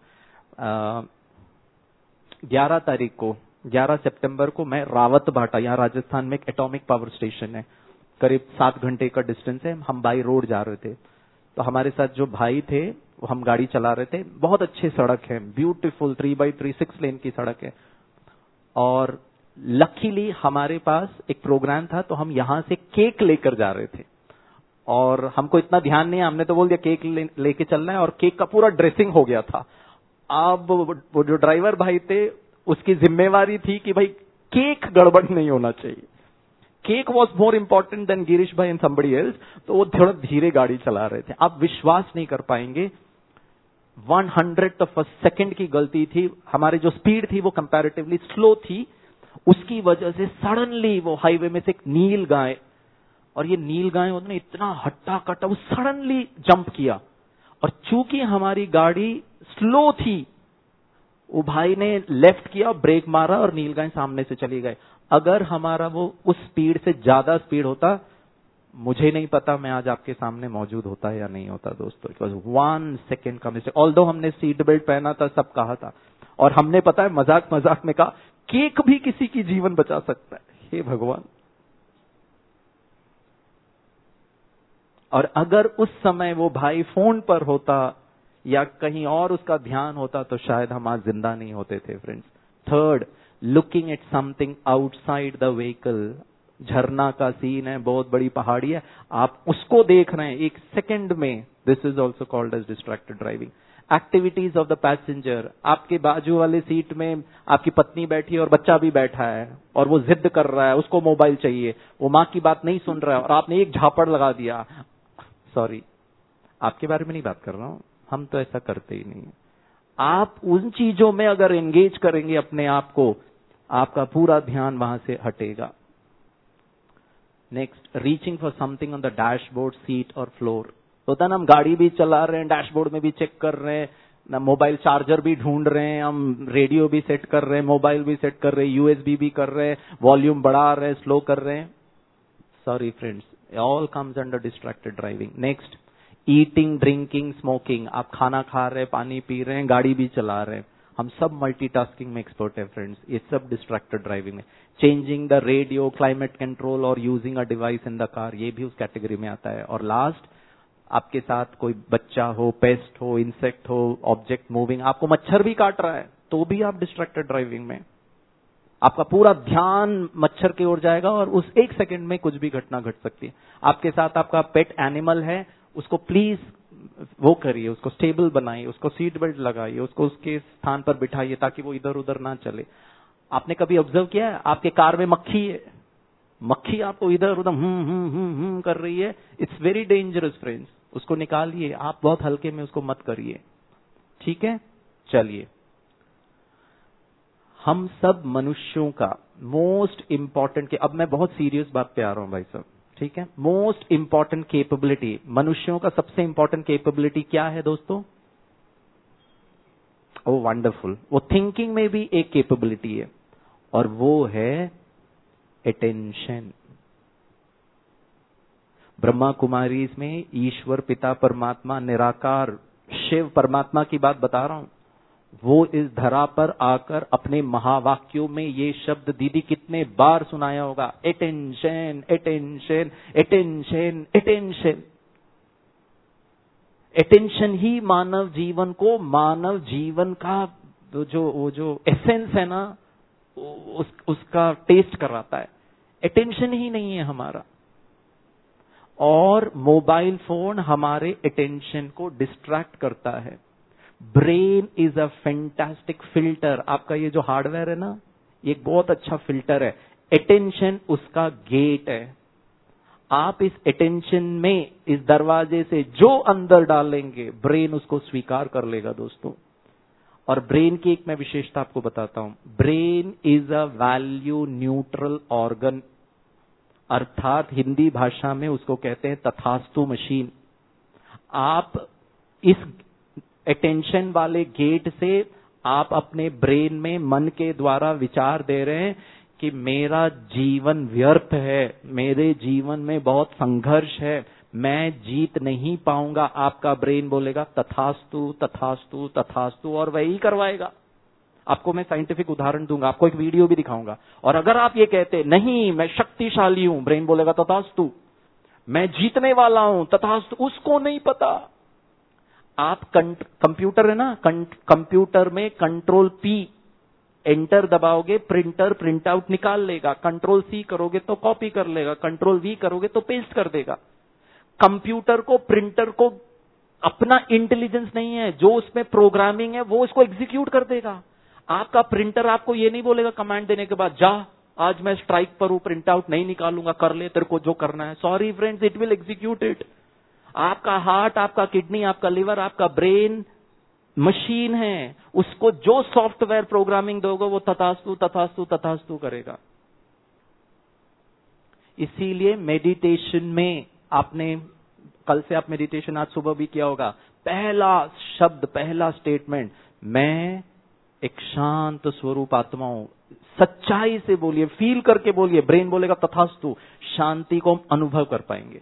11 सितंबर को मैं रावत भाटा, यहाँ राजस्थान में एक एटॉमिक पावर स्टेशन है, करीब 7 घंटे का डिस्टेंस है, हम बाई रोड जा रहे थे। तो हमारे साथ जो भाई थे वो हम गाड़ी चला रहे थे, बहुत अच्छी सड़क है, ब्यूटीफुल 3x3 6 लेन की सड़क है, और लकीली हमारे पास एक प्रोग्राम था, तो हम यहां से केक लेकर जा रहे थे और हमको इतना ध्यान नहीं है, हमने तो बोल दिया केक लेके चलना है, और केक का पूरा ड्रेसिंग हो गया था। अब वो जो ड्राइवर भाई थे उसकी जिम्मेवारी थी कि भाई केक गड़बड़ नहीं होना चाहिए, cake was more important than Girish भाई एंड समबडी एल्स, तो वो थोड़ा धीरे गाड़ी चला रहे थे। आप विश्वास नहीं कर पाएंगे, 100th ऑफ अ सेकंड की गलती थी, हमारी जो स्पीड थी वो कंपैरेटिवली स्लो थी, उसकी वजह से सडनली वो हाईवे में से एक नील गाय, और ये नील गाय उसने इतना हट्टा कट्टा, वो सडनली जंप किया, और चूंकि हमारी गाड़ी स्लो थी, वो भाई ने लेफ्ट किया, ब्रेक मारा और नील गाय सामने से चली गए। अगर हमारा वो उस स्पीड से ज्यादा स्पीड होता, मुझे नहीं पता मैं आज आपके सामने मौजूद होता या नहीं होता दोस्तों। इट वॉज 1 सेकेंड का मिस्टेक। ऑल्दो हमने सीट बेल्ट पहना था, सब कहा था, और हमने पता है मजाक मजाक में कहा केक भी किसी की जीवन बचा सकता है, हे भगवान। और अगर उस समय वो भाई फोन पर होता या कहीं और उसका ध्यान होता तो शायद हम आज जिंदा नहीं होते थे friends. Third, looking at something outside the vehicle. झरना का सीन है, बहुत बड़ी पहाड़ी है, आप उसको देख रहे हैं एक सेकंड में, this is also called as distracted driving. Activities of the passenger, आपके बाजू वाले सीट में आपकी पत्नी बैठी है और बच्चा भी बैठा है और वो जिद कर रहा है, उसको मोबाइल चाहिए, वो माँ की बात नहीं सुन रहा है और आपने एक झापड़ लगा दिया। सॉरी, आपके बारे में नहीं बात कर रहा हूं, हम तो ऐसा करते ही नहीं। आप उन चीजों में अगर एंगेज करेंगे अपने आप को, आपका पूरा ध्यान वहां से हटेगा। Next, reaching for something on the dashboard, seat और फ्लोर। होता ना, हम गाड़ी भी चला रहे हैं, डैशबोर्ड में भी चेक कर रहे हैं ना, मोबाइल चार्जर भी ढूंढ रहे हैं, हम रेडियो भी सेट कर रहे हैं, मोबाइल भी सेट कर रहे हैं, यूएसबी भी कर रहे हैं, वॉल्यूम बढ़ा रहे हैं, स्लो कर रहे हैं। Sorry friends, all comes under distracted driving. Next, eating, drinking, smoking. आप खाना खा रहे हैं, पानी पी रहे हैं, गाड़ी भी चला रहे हैं, हम सब मल्टीटास्किंग में एक्सपर्ट है फ्रेंड्स, ये सब डिस्ट्रैक्टेड ड्राइविंग में। Changing the radio, climate control और using a device in the car, ये भी उस कैटेगरी में आता है। और लास्ट, आपके साथ कोई बच्चा हो, पेस्ट हो, इंसेक्ट हो, ऑब्जेक्ट मूविंग, आपको मच्छर भी काट रहा है तो भी आप डिस्ट्रैक्टेड ड्राइविंग में, आपका पूरा ध्यान मच्छर की ओर जाएगा और उस एक सेकंड में कुछ भी घटना घट सकती है। आपके साथ आपका पेट एनिमल है, उसको प्लीज वो करिए, उसको स्टेबल बनाइए, उसको सीट बेल्ट लगाइए, उसको उसके स्थान पर बिठाइए ताकि वो इधर उधर ना चले। आपने कभी ऑब्जर्व किया है, आपके कार में मक्खी है, मक्खी आपको इधर उधर कर रही है, इट्स वेरी डेंजरस फ्रेंड्स, उसको निकालिए, आप बहुत हल्के में उसको मत करिए, ठीक है। चलिए, हम सब मनुष्यों का मोस्ट इंपॉर्टेंट, अब मैं बहुत सीरियस बात पे आ रहा हूं भाई साहब, ठीक है। मोस्ट इंपॉर्टेंट कैपेबिलिटी, मनुष्यों का सबसे इंपॉर्टेंट कैपेबिलिटी क्या है दोस्तों? ओ वंडरफुल, वो थिंकिंग में भी एक कैपेबिलिटी है और वो है अटेंशन। ब्रह्मा कुमारी में ईश्वर पिता परमात्मा निराकार शिव परमात्मा की बात बता रहा हूं, वो इस धरा पर आकर अपने महावाक्यों में ये शब्द दीदी कितने बार सुनाया होगा, attention attention attention attention. Attention ही मानव जीवन को, मानव जीवन का वो जो एसेंस है ना, उसका टेस्ट कराता है। अटेंशन ही नहीं है हमारा। और मोबाइल फोन हमारे अटेंशन को डिस्ट्रैक्ट करता है। Brain is a fantastic filter. आपका ये जो हार्डवेयर है ना, ये एक बहुत अच्छा फिल्टर है। अटेंशन उसका गेट है। आप इस अटेंशन में, इस दरवाजे से जो अंदर डालेंगे, ब्रेन उसको स्वीकार कर लेगा दोस्तों। और ब्रेन की एक मैं विशेषता आपको बताता हूं। Brain is a value neutral organ, अर्थात हिंदी भाषा में उसको कहते हैं तथास्तु मशीन। आप इस अटेंशन वाले गेट से आप अपने ब्रेन में मन के द्वारा विचार दे रहे हैं कि मेरा जीवन व्यर्थ है, मेरे जीवन में बहुत संघर्ष है, मैं जीत नहीं पाऊंगा। आपका ब्रेन बोलेगा तथास्तु तथास्तु तथास्तु, और वही करवाएगा। आपको मैं साइंटिफिक उदाहरण दूंगा, आपको एक वीडियो भी दिखाऊंगा। और अगर आप ये कहते नहीं मैं शक्तिशाली हूं, ब्रेन बोलेगा तथास्तु, मैं जीतने वाला हूं, तथास्तु। उसको नहीं पता। आप कंप्यूटर है ना, कंप्यूटर में कंट्रोल पी एंटर दबाओगे, प्रिंटर प्रिंट आउट निकाल लेगा। कंट्रोल सी करोगे तो कॉपी कर लेगा, कंट्रोल वी करोगे तो पेस्ट कर देगा। कंप्यूटर को, प्रिंटर को अपना इंटेलिजेंस नहीं है, जो उसमें प्रोग्रामिंग है वो इसको एग्जीक्यूट कर देगा। आपका प्रिंटर आपको ये नहीं बोलेगा कमांड देने के बाद, जा आज मैं स्ट्राइक पर हूं, प्रिंट आउट नहीं निकालूंगा, कर ले तेरे को जो करना है। Sorry friends, it will execute it. आपका हार्ट, आपका किडनी, आपका लिवर, आपका ब्रेन मशीन है। उसको जो सॉफ्टवेयर प्रोग्रामिंग दोगे वो तथास्तु तथास्तु तथास्तु करेगा। इसीलिए मेडिटेशन में, आपने कल से आप मेडिटेशन आज सुबह भी किया होगा, पहला शब्द, पहला स्टेटमेंट, मैं एक शांत स्वरूप आत्मा हूं। सच्चाई से बोलिए, फील करके बोलिए। ब्रेन बोलेगा तथास्तु, शांति को हम अनुभव कर पाएंगे।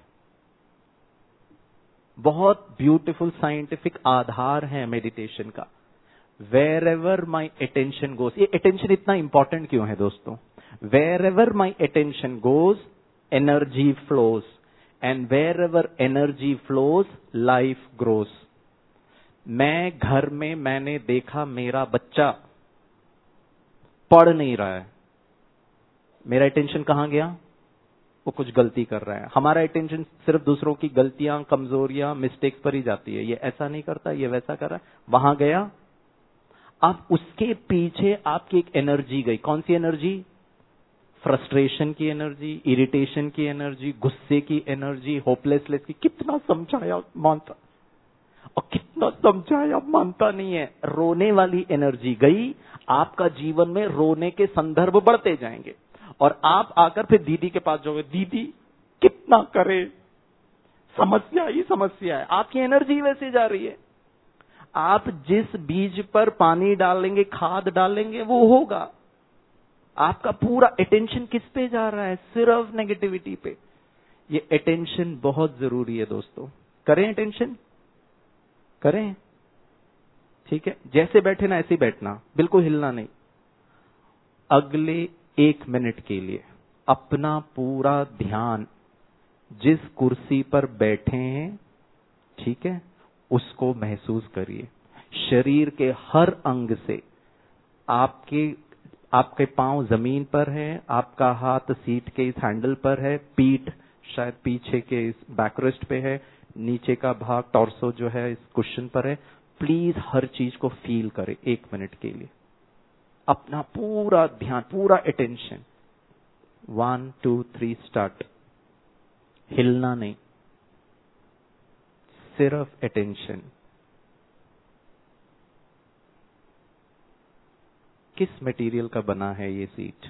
बहुत ब्यूटीफुल साइंटिफिक आधार है मेडिटेशन का। Wherever my attention goes, ये अटेंशन इतना इंपॉर्टेंट क्यों है दोस्तों? Wherever my attention goes energy flows, and wherever energy flows life grows. मैं घर में, मैंने देखा मेरा बच्चा पढ़ नहीं रहा है, मेरा अटेंशन कहां गया? वो कुछ गलती कर रहा है। हमारा अटेंशन सिर्फ दूसरों की गलतियां, कमजोरियां, मिस्टेक्स पर ही जाती है। ये ऐसा नहीं करता, ये वैसा कर रहा है, वहां गया। अब उसके पीछे आपकी एक एनर्जी गई। कौन सी एनर्जी? फ्रस्ट्रेशन की एनर्जी, इरिटेशन की एनर्जी, गुस्से की एनर्जी, होपलेसनेस की। कितना समझाया मानता, और कितना समझाया मानता नहीं है। रोने वाली एनर्जी गई। आपका जीवन में रोने के संदर्भ बढ़ते जाएंगे, और आप आकर फिर दीदी के पास जाओगे, दीदी कितना करे, समस्या ही समस्या है। आपकी एनर्जी वैसे जा रही है। आप जिस बीज पर पानी डालेंगे, खाद डालेंगे, वो होगा। आपका पूरा अटेंशन किस पे जा रहा है? सिर्फ नेगेटिविटी पे। ये अटेंशन बहुत जरूरी है दोस्तों। करें अटेंशन, करें। ठीक है, जैसे बैठे ना ऐसे ही बैठना, बिल्कुल हिलना नहीं। अगले 1 मिनट के लिए अपना पूरा ध्यान जिस कुर्सी पर बैठे हैं, ठीक है, उसको महसूस करिए। शरीर के हर अंग से, आपके पांव जमीन पर है, आपका हाथ सीट के इस हैंडल पर है, पीठ शायद पीछे के इस बैकरेस्ट पे है, नीचे का भाग टॉर्सो जो है इस कुशन पर है। प्लीज हर चीज को फील करें 1 मिनट के लिए। अपना पूरा ध्यान, पूरा अटेंशन। 1 2 3 स्टार्ट। हिलना नहीं, सिर्फ अटेंशन। किस मटेरियल का बना है ये सीट?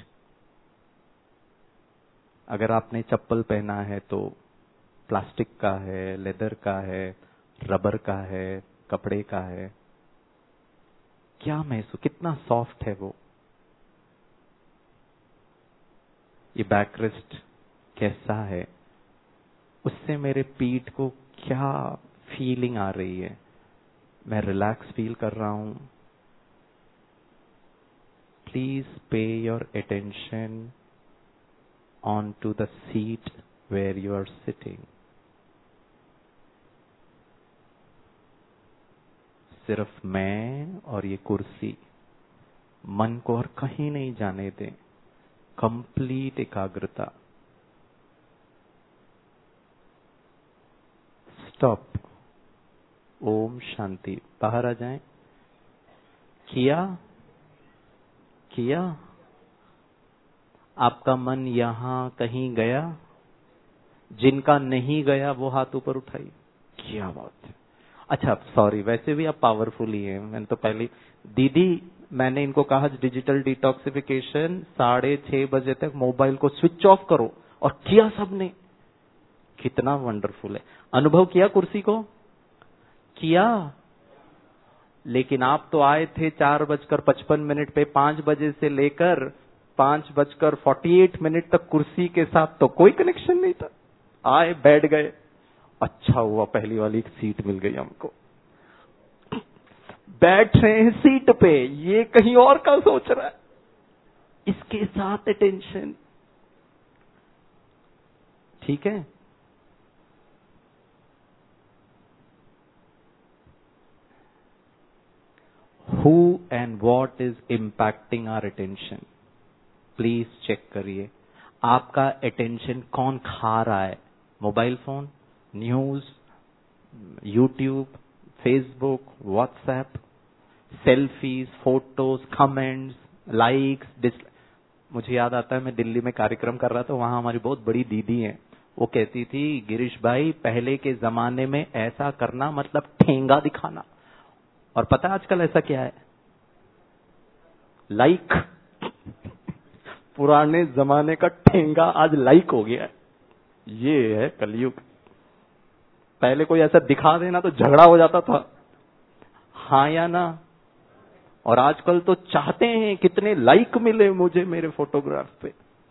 अगर आपने चप्पल पहना है तो प्लास्टिक का है, लेदर का है, रबर का है, कपड़े का है? क्या महसूस, कितना सॉफ्ट है वो? ये बैकरेस्ट कैसा है? उससे मेरे पीठ को क्या फीलिंग आ रही है? मैं रिलैक्स फील कर रहा हूं। Please pay your attention on to the seat where you are sitting. सिर्फ मैं और ये कुर्सी, मन को और कहीं नहीं जाने दें। कंप्लीट एकाग्रता। स्टॉप। ओम शांति। बाहर आ जाएं। किया आपका मन यहां कहीं गया? जिनका नहीं गया वो हाथ ऊपर उठाइए। क्या बात है। अच्छा सॉरी, वैसे भी आप पावरफुल ही हैं। मैंने तो पहले दीदी, मैंने इनको कहा डिजिटल डिटॉक्सिफिकेशन 6:30 बजे तक मोबाइल को स्विच ऑफ करो, और किया सबने। कितना वंडरफुल है। अनुभव किया कुर्सी को? किया। लेकिन आप तो आए थे 4:55 पे, 5 बजे से लेकर 5:48 तक कुर्सी के साथ तो कोई कनेक्शन नहीं था। आए, बैठ गए, अच्छा हुआ पहली वाली सीट मिल गई हमको। बैठ रहे हैं सीट पे, ये कहीं और का सोच रहा है। इसके साथ अटेंशन। ठीक है। Who and what is impacting our attention? Please check करिए, आपका अटेंशन कौन खा रहा है? Mobile phone, news, YouTube, Facebook, WhatsApp, selfies, photos, comments, likes, dislike. मुझे याद आता है, मैं दिल्ली में कार्यक्रम कर रहा था, वहां हमारी बहुत बड़ी दीदी है, वो कहती थी, गिरीश भाई पहले के जमाने में ऐसा करना मतलब ठेंगा दिखाना, और पता है आजकल ऐसा क्या है? लाइक। पुराने जमाने का ठेंगा आज लाइक हो गया है। ये है कलयुग। पहले कोई ऐसा दिखा देना तो झगड़ा हो जाता था, हाँ या ना। और आजकल तो चाहते हैं कितने लाइक मिले मुझे मेरे फोटोग्राफ पे।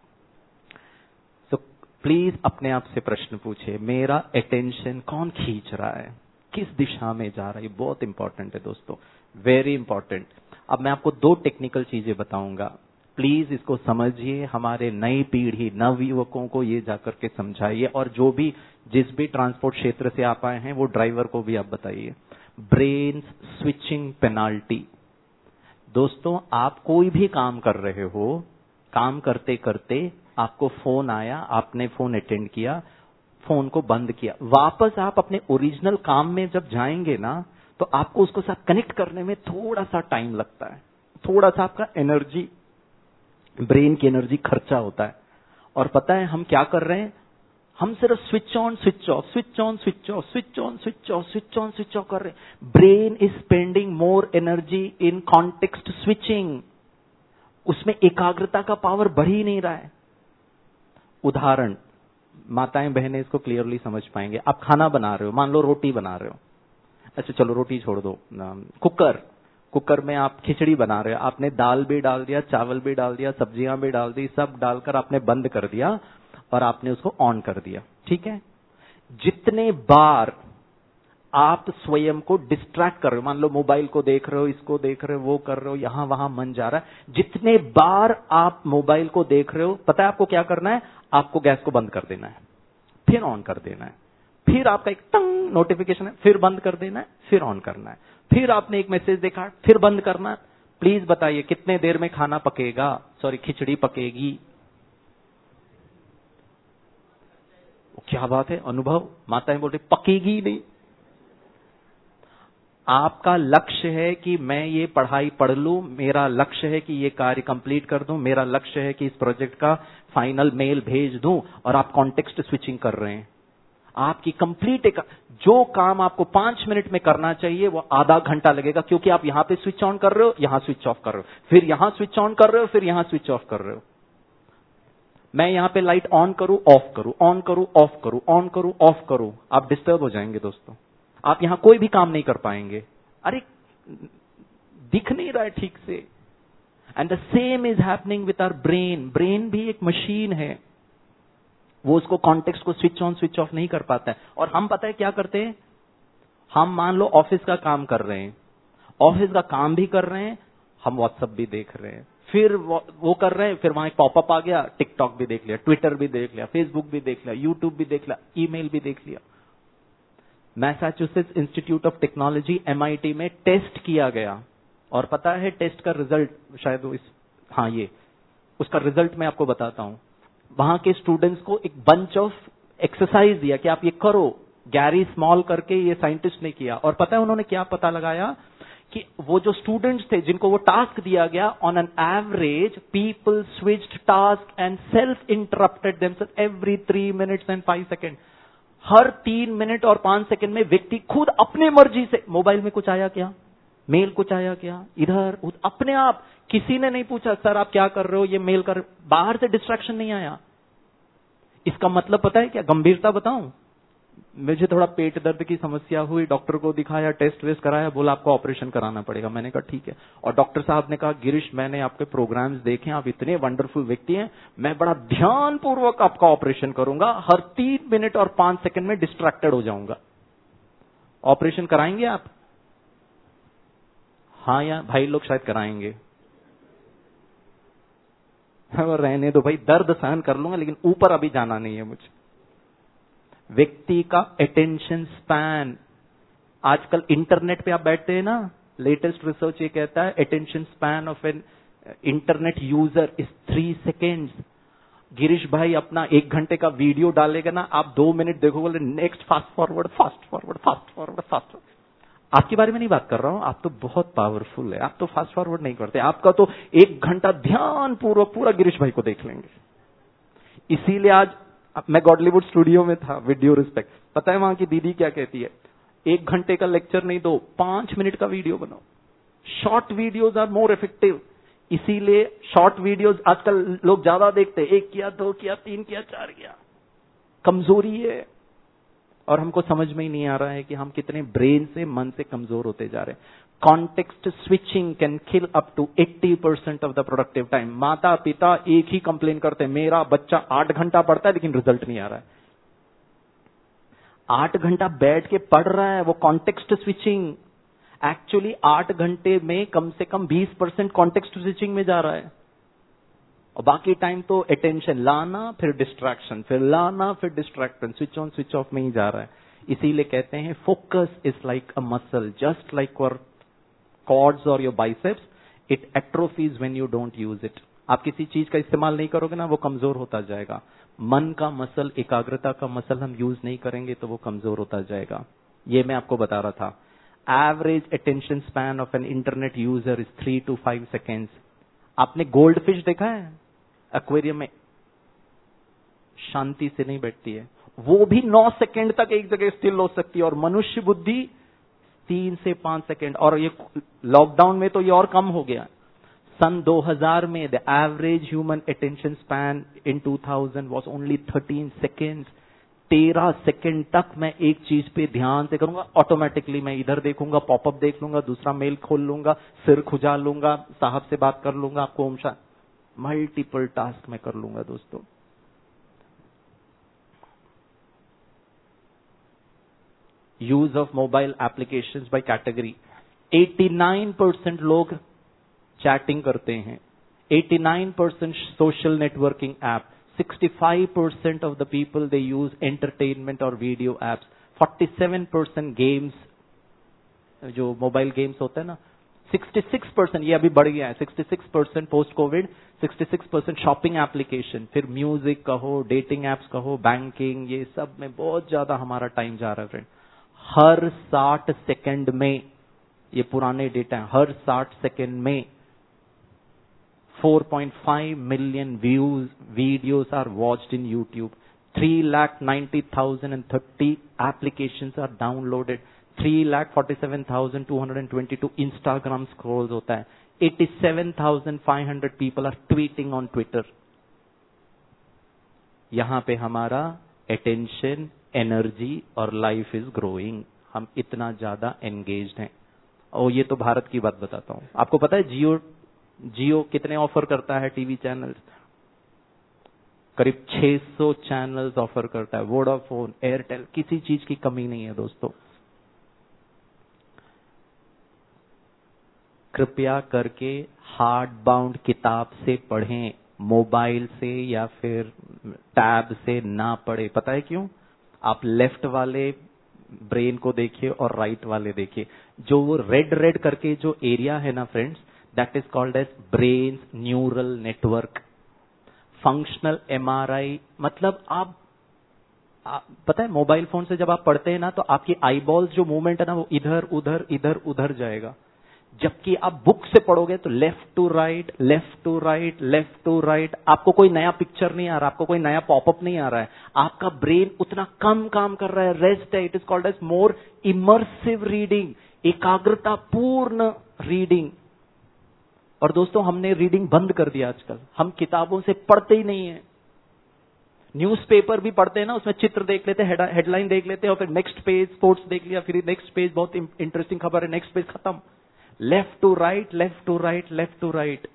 तो प्लीज अपने आप से प्रश्न पूछिए, मेरा अटेंशन कौन खींच रहा है, किस दिशा में जा रहा है? ये बहुत इंपॉर्टेंट है दोस्तों, वेरी इंपॉर्टेंट। अब मैं आपको 2 टेक्निकल चीजें बताऊंगा, प्लीज इसको समझिए। हमारे नई पीढ़ी, नव युवकों को ये जाकर के समझाइए, और जो भी जिस भी ट्रांसपोर्ट क्षेत्र से आप आए हैं वो ड्राइवर को भी आप बताइए। Brain switching penalty. दोस्तों, आप कोई भी काम कर रहे हो, काम करते करते आपको फोन आया, आपने फोन अटेंड किया, फोन को बंद किया, वापस आप अपने ओरिजिनल काम में जब जाएंगे ना, तो आपको उसको साथ कनेक्ट करने में थोड़ा सा टाइम लगता है, थोड़ा सा आपका एनर्जी, ब्रेन की एनर्जी खर्चा होता है। और पता है हम क्या कर रहे हैं? हम सिर्फ switch on switch off, switch on switch off, switch on switch off, switch on switch off कर रहे हैं। Brain is spending more energy in context switching. उसमें एकाग्रता का पावर बढ़ ही नहीं रहा है। उदाहरण, माताएं बहनें इसको क्लियरली समझ पाएंगे। आप खाना बना रहे हो, मान लो रोटी बना रहे हो, अच्छा चलो रोटी छोड़ दो, कुकर में आप खिचड़ी बना रहे हो, आपने दाल भी डाल दिया, चावल भी डाल दिया, सब्जियां भी डाल दी, सब डालकर आपने बंद कर दिया और आपने उसको ऑन कर दिया। ठीक है। जितने बार आप स्वयं को डिस्ट्रैक्ट कर रहे हो, मान लो मोबाइल को देख रहे हो, इसको देख रहे हो, वो कर रहे हो, यहां वहां मन जा रहा है, जितने बार आप मोबाइल को देख रहे हो, पता है आपको क्या करना है? आपको गैस को बंद कर देना है, फिर ऑन कर देना है, फिर आपका एक टंग नोटिफिकेशन है, फिर बंद कर देना है, फिर ऑन करना है, फिर आपने एक मैसेज देखा, फिर बंद करना है। प्लीज बताइए कितने देर में खाना पकेगा, सॉरी खिचड़ी पकेगी? क्या बात है, अनुभव। माताएं बोल रही पकेगी नहीं। आपका लक्ष्य है कि मैं ये पढ़ाई पढ़ लूं, मेरा लक्ष्य है कि ये कार्य कंप्लीट कर दूं, मेरा लक्ष्य है कि इस प्रोजेक्ट का फाइनल मेल भेज दूं, और आप कॉन्टेक्स्ट स्विचिंग कर रहे हैं। आपकी कंप्लीट जो काम आपको 5 मिनट में करना चाहिए वो आधा घंटा लगेगा, क्योंकि आप यहां पे स्विच ऑन कर रहे हो, यहां स्विच ऑफ कर रहे हो, फिर यहां स्विच ऑन कर रहे हो, फिर यहां स्विच ऑफ कर रहे हो। मैं यहां पे लाइट ऑन करूं, ऑफ करूं, ऑन करूं, ऑफ करूं, ऑन करूं, ऑफ करूं, आप डिस्टर्ब हो जाएंगे दोस्तों। आप यहां कोई भी काम नहीं कर पाएंगे। अरे दिख नहीं रहा है ठीक से। And the same is happening with our brain. Brain भी एक मशीन है, वो उसको कॉन्टेक्स्ट को स्विच ऑन स्विच ऑफ नहीं कर पाता है। और हम पता है क्या करते हैं? हम मान लो ऑफिस का काम कर रहे हैं, ऑफिस का काम भी कर रहे हैं, हम व्हाट्सएप भी देख रहे हैं, फिर वो कर रहे हैं, फिर वहां एक पॉपअप आ गया, टिकटॉक भी देख लिया, ट्विटर भी देख लिया, फेसबुक भी देख लिया, यूट्यूब भी देख लिया, ईमेल भी देख लिया। Massachusetts Institute of Technology MIT में टेस्ट किया गया, और पता है टेस्ट का रिजल्ट, शायद वो उसका रिजल्ट मैं आपको बताता हूं। वहां के स्टूडेंट्स को एक बंच ऑफ एक्सरसाइज दिया कि आप ये करो, गैरी स्मॉल करके ये साइंटिस्ट ने किया, और पता है उन्होंने क्या पता लगाया कि वो जो स्टूडेंट्स थे जिनको वो टास्क दिया गया, on an average people switched task and self interrupted themselves every 3 minutes and 5 second. हर 3 मिनट और 5 सेकंड में व्यक्ति खुद अपने मर्जी से, मोबाइल में कुछ आया क्या, मेल कुछ आया क्या, इधर उधर, अपने आप, किसी ने नहीं पूछा सर आप क्या कर रहे हो, ये मेल कर, बाहर से डिस्ट्रैक्शन नहीं आया। इसका मतलब पता है क्या, गंभीरता बताऊं, मुझे थोड़ा पेट दर्द की समस्या हुई, डॉक्टर को दिखाया, टेस्ट वेस्ट कराया, बोला आपको ऑपरेशन कराना पड़ेगा। मैंने कहा ठीक है, और डॉक्टर साहब ने कहा गिरीश मैंने आपके प्रोग्राम्स देखे, आप इतने वंडरफुल व्यक्ति हैं, मैं बड़ा ध्यान पूर्वक आपका ऑपरेशन करूंगा, हर 3 मिनट और 5 सेकंड में डिस्ट्रैक्टेड हो जाऊंगा, ऑपरेशन कराएंगे आप? हाँ या भाई लोग शायद कराएंगे। रहने दो भाई, दर्द सहन कर लूंगा, लेकिन ऊपर अभी जाना नहीं है मुझे। व्यक्ति का अटेंशन स्पैन, आजकल इंटरनेट पे आप बैठते हैं ना, लेटेस्ट रिसर्च ये कहता है attention span of an internet user is 3 seconds. Girish भाई अपना 1 घंटे का वीडियो डालेगा ना, आप 2 मिनट देखोगे, next fast forward fast forward fast forward fast forward. आपके बारे में नहीं बात कर रहा हूं, आप तो बहुत पावरफुल है, आप तो फास्ट फॉरवर्ड नहीं करते, आपका तो 1 घंटा ध्यान पूर्वक पूरा गिरीश भाई को देख लेंगे। इसीलिए आज मैं गॉडलीवुड स्टूडियो में था, वीडियो रिस्पेक्ट, पता है वहां की दीदी क्या कहती है, 1 घंटे का लेक्चर नहीं दो, 5 मिनट का वीडियो बनाओ, short videos are more effective. इसीलिए शॉर्ट वीडियोज आजकल लोग ज्यादा देखते हैं, 1 किया 2 किया 3 किया 4 किया, कमजोरी है, और हमको समझ में ही नहीं आ रहा है कि हम कितने ब्रेन से, मन से कमजोर होते जा रहे हैं। Context switching can kill up to 80% of the productive time. माता पिता एक ही कंप्लेन करते हैं, मेरा बच्चा 8 घंटा पढ़ता है लेकिन रिजल्ट नहीं आ रहा है। 8 घंटा बैठ के पढ़ रहा है, वो कॉन्टेक्स्ट स्विचिंग, एक्चुअली 8 घंटे में कम से कम 20% कॉन्टेक्स्ट स्विचिंग में जा रहा है, और बाकी टाइम तो अटेंशन लाना फिर डिस्ट्रैक्शन, फिर लाना फिर distraction, switch on switch off में ही जा रहा है। इसीलिए कहते हैं focus is like a muscle, just like your quads और your biceps, it atrophies when you don't use it. आप किसी चीज का इस्तेमाल नहीं करोगे ना, वो कमजोर होता जाएगा। मन का मसल, एकाग्रता का मसल हम यूज नहीं करेंगे तो वो कमजोर होता जाएगा। ये मैं आपको बता रहा था। Average attention span of an internet user is 3 to 5 seconds. आपने गोल्ड फिश देखा है एक्वेरियम में, शांति से नहीं बैठती है, वो भी 9 सेकेंड तक एक जगह स्टिल हो सकती है, और मनुष्य बुद्धि 3 से 5 सेकेंड। और ये लॉकडाउन में तो ये और कम हो गया। सन 2000 में the average human attention span in 2000 was only 13 seconds. 13 second तक मैं एक चीज पे ध्यान से करूंगा, ऑटोमेटिकली मैं इधर देखूंगा, पॉपअप देख लूंगा, दूसरा मेल खोल लूंगा, सिर खुजा लूंगा, साहब से बात कर लूंगा, आपको ओम शांति, मल्टीपल टास्क मैं कर लूंगा दोस्तों। Use of mobile applications by category, 89% लोग चैटिंग करते हैं, 89% social networking app, 65% of the people they use entertainment or video apps, 47% games, जो मोबाइल गेम्स होते हैं ना, 66%, ये अभी बढ़ गया है, 66% पोस्ट कोविड, 66% शॉपिंग एप्लीकेशन, फिर म्यूजिक कहो, डेटिंग एप्स कहो, बैंकिंग, ये सब में बहुत ज्यादा हमारा टाइम जा रहा है फ्रेंड। हर 60 सेकंड में, ये पुराने डेटा है, हर 60 सेकंड में 4.5 million views, videos are watched in YouTube. 3,90,030 applications are downloaded. 3,47,222 Instagram scrolls होता है. 87,500 people are tweeting on Twitter. यहां पे हमारा attention, energy और life is growing. हम इतना ज्यादा engaged हैं. और ये तो भारत की बात बताता हूं. आपको पता है जियो कितने ऑफर करता है टीवी चैनल्स? करीब 600 चैनल्स ऑफर करता है। वोडाफोन, एयरटेल, किसी चीज की कमी नहीं है दोस्तों। कृपया करके हार्ड बाउंड किताब से पढ़ें, मोबाइल से या फिर टैब से ना पढ़े। पता है क्यों? आप लेफ्ट वाले ब्रेन को देखिए और राइट वाले देखिए। जो वो रेड करके जो एरिया है ना friends, that is called as brain's neural network. Functional MRI मतलब आप पता है मोबाइल फोन से जब आप पढ़ते हैं ना तो आपकी आईबॉल्स जो मूवमेंट है ना वो इधर उधर इधर उधर जाएगा। जबकि आप बुक से पढ़ोगे तो left to right left to right left to right, आपको कोई नया पिक्चर नहीं आ रहा, आपको कोई नया पॉपअप नहीं आ रहा है, आपका ब्रेन उतना कम काम कर रहा है, रेस्ट है। It is called as more immersive reading, एकाग्रता पूर्ण रीडिंग। और दोस्तों हमने रीडिंग बंद कर दिया आजकल, हम किताबों से पढ़ते ही नहीं है। न्यूज़पेपर भी पढ़ते हैं ना, उसमें चित्र देख लेते हैं, हेडलाइन देख लेते हैं और फिर नेक्स्ट पेज स्पोर्ट्स देख लिया, फिर नेक्स्ट पेज बहुत इंटरेस्टिंग खबर है, नेक्स्ट पेज खत्म। Left to right left to right left to right.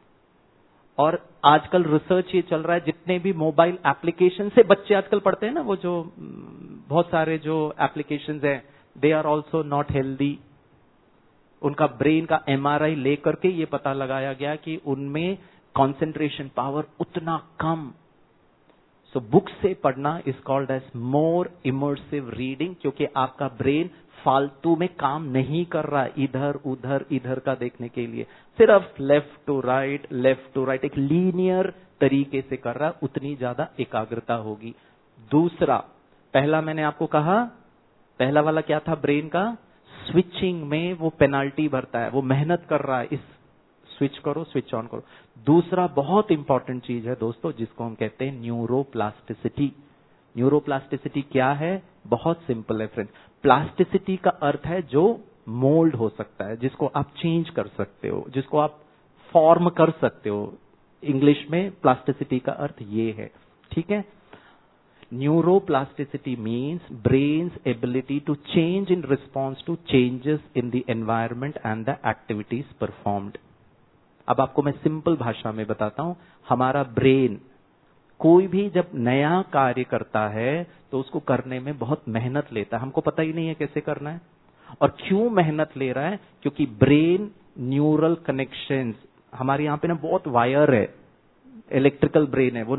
और आजकल रिसर्च ये चल रहा है, जितने भी मोबाइल एप्लीकेशन से बच्चे आजकल पढ़ते हैं ना, वो जो बहुत सारे जो एप्लीकेशंस हैं, they are also not healthy. उनका ब्रेन का एमआरआई लेकर के ये पता लगाया गया कि उनमें कंसंट्रेशन पावर उतना कम। सो बुक से पढ़ना is called as more immersive reading, क्योंकि आपका ब्रेन फालतू में काम नहीं कर रहा है इधर उधर इधर का देखने के लिए, सिर्फ लेफ्ट टू राइट एक लीनियर तरीके से कर रहा है, उतनी ज्यादा एकाग्रता होगी। दूसरा, पहला मैंने आपको कहा, पहला वाला क्या था ब्रेन का, स्विचिंग में वो पेनाल्टी भरता है, वो मेहनत कर रहा है, इस स्विच करो स्विच ऑन करो। दूसरा बहुत इंपॉर्टेंट चीज है दोस्तों, जिसको हम कहते हैं न्यूरोप्लास्टिसिटी। न्यूरोप्लास्टिसिटी क्या है? बहुत सिंपल है फ्रेंड। प्लास्टिसिटी का अर्थ है जो मोल्ड हो सकता है, जिसको आप चेंज कर सकते हो, जिसको आप फॉर्म कर सकते हो। इंग्लिश में प्लास्टिसिटी का अर्थ ये है, ठीक है। Neuroplasticity means brain's ability to change in response to changes in the environment and the activities performed. अब आपको मैं सिंपल भाषा में बताता हूं, हमारा ब्रेन कोई भी जब नया कार्य करता है तो उसको करने में बहुत मेहनत लेता है, हमको पता ही नहीं है कैसे करना है। और क्यों मेहनत ले रहा है? क्योंकि ब्रेन न्यूरल कनेक्शंस, हमारे यहाँ पे ना बहुत वायर है, इलेक्ट्रिकल ब्रेन है, वो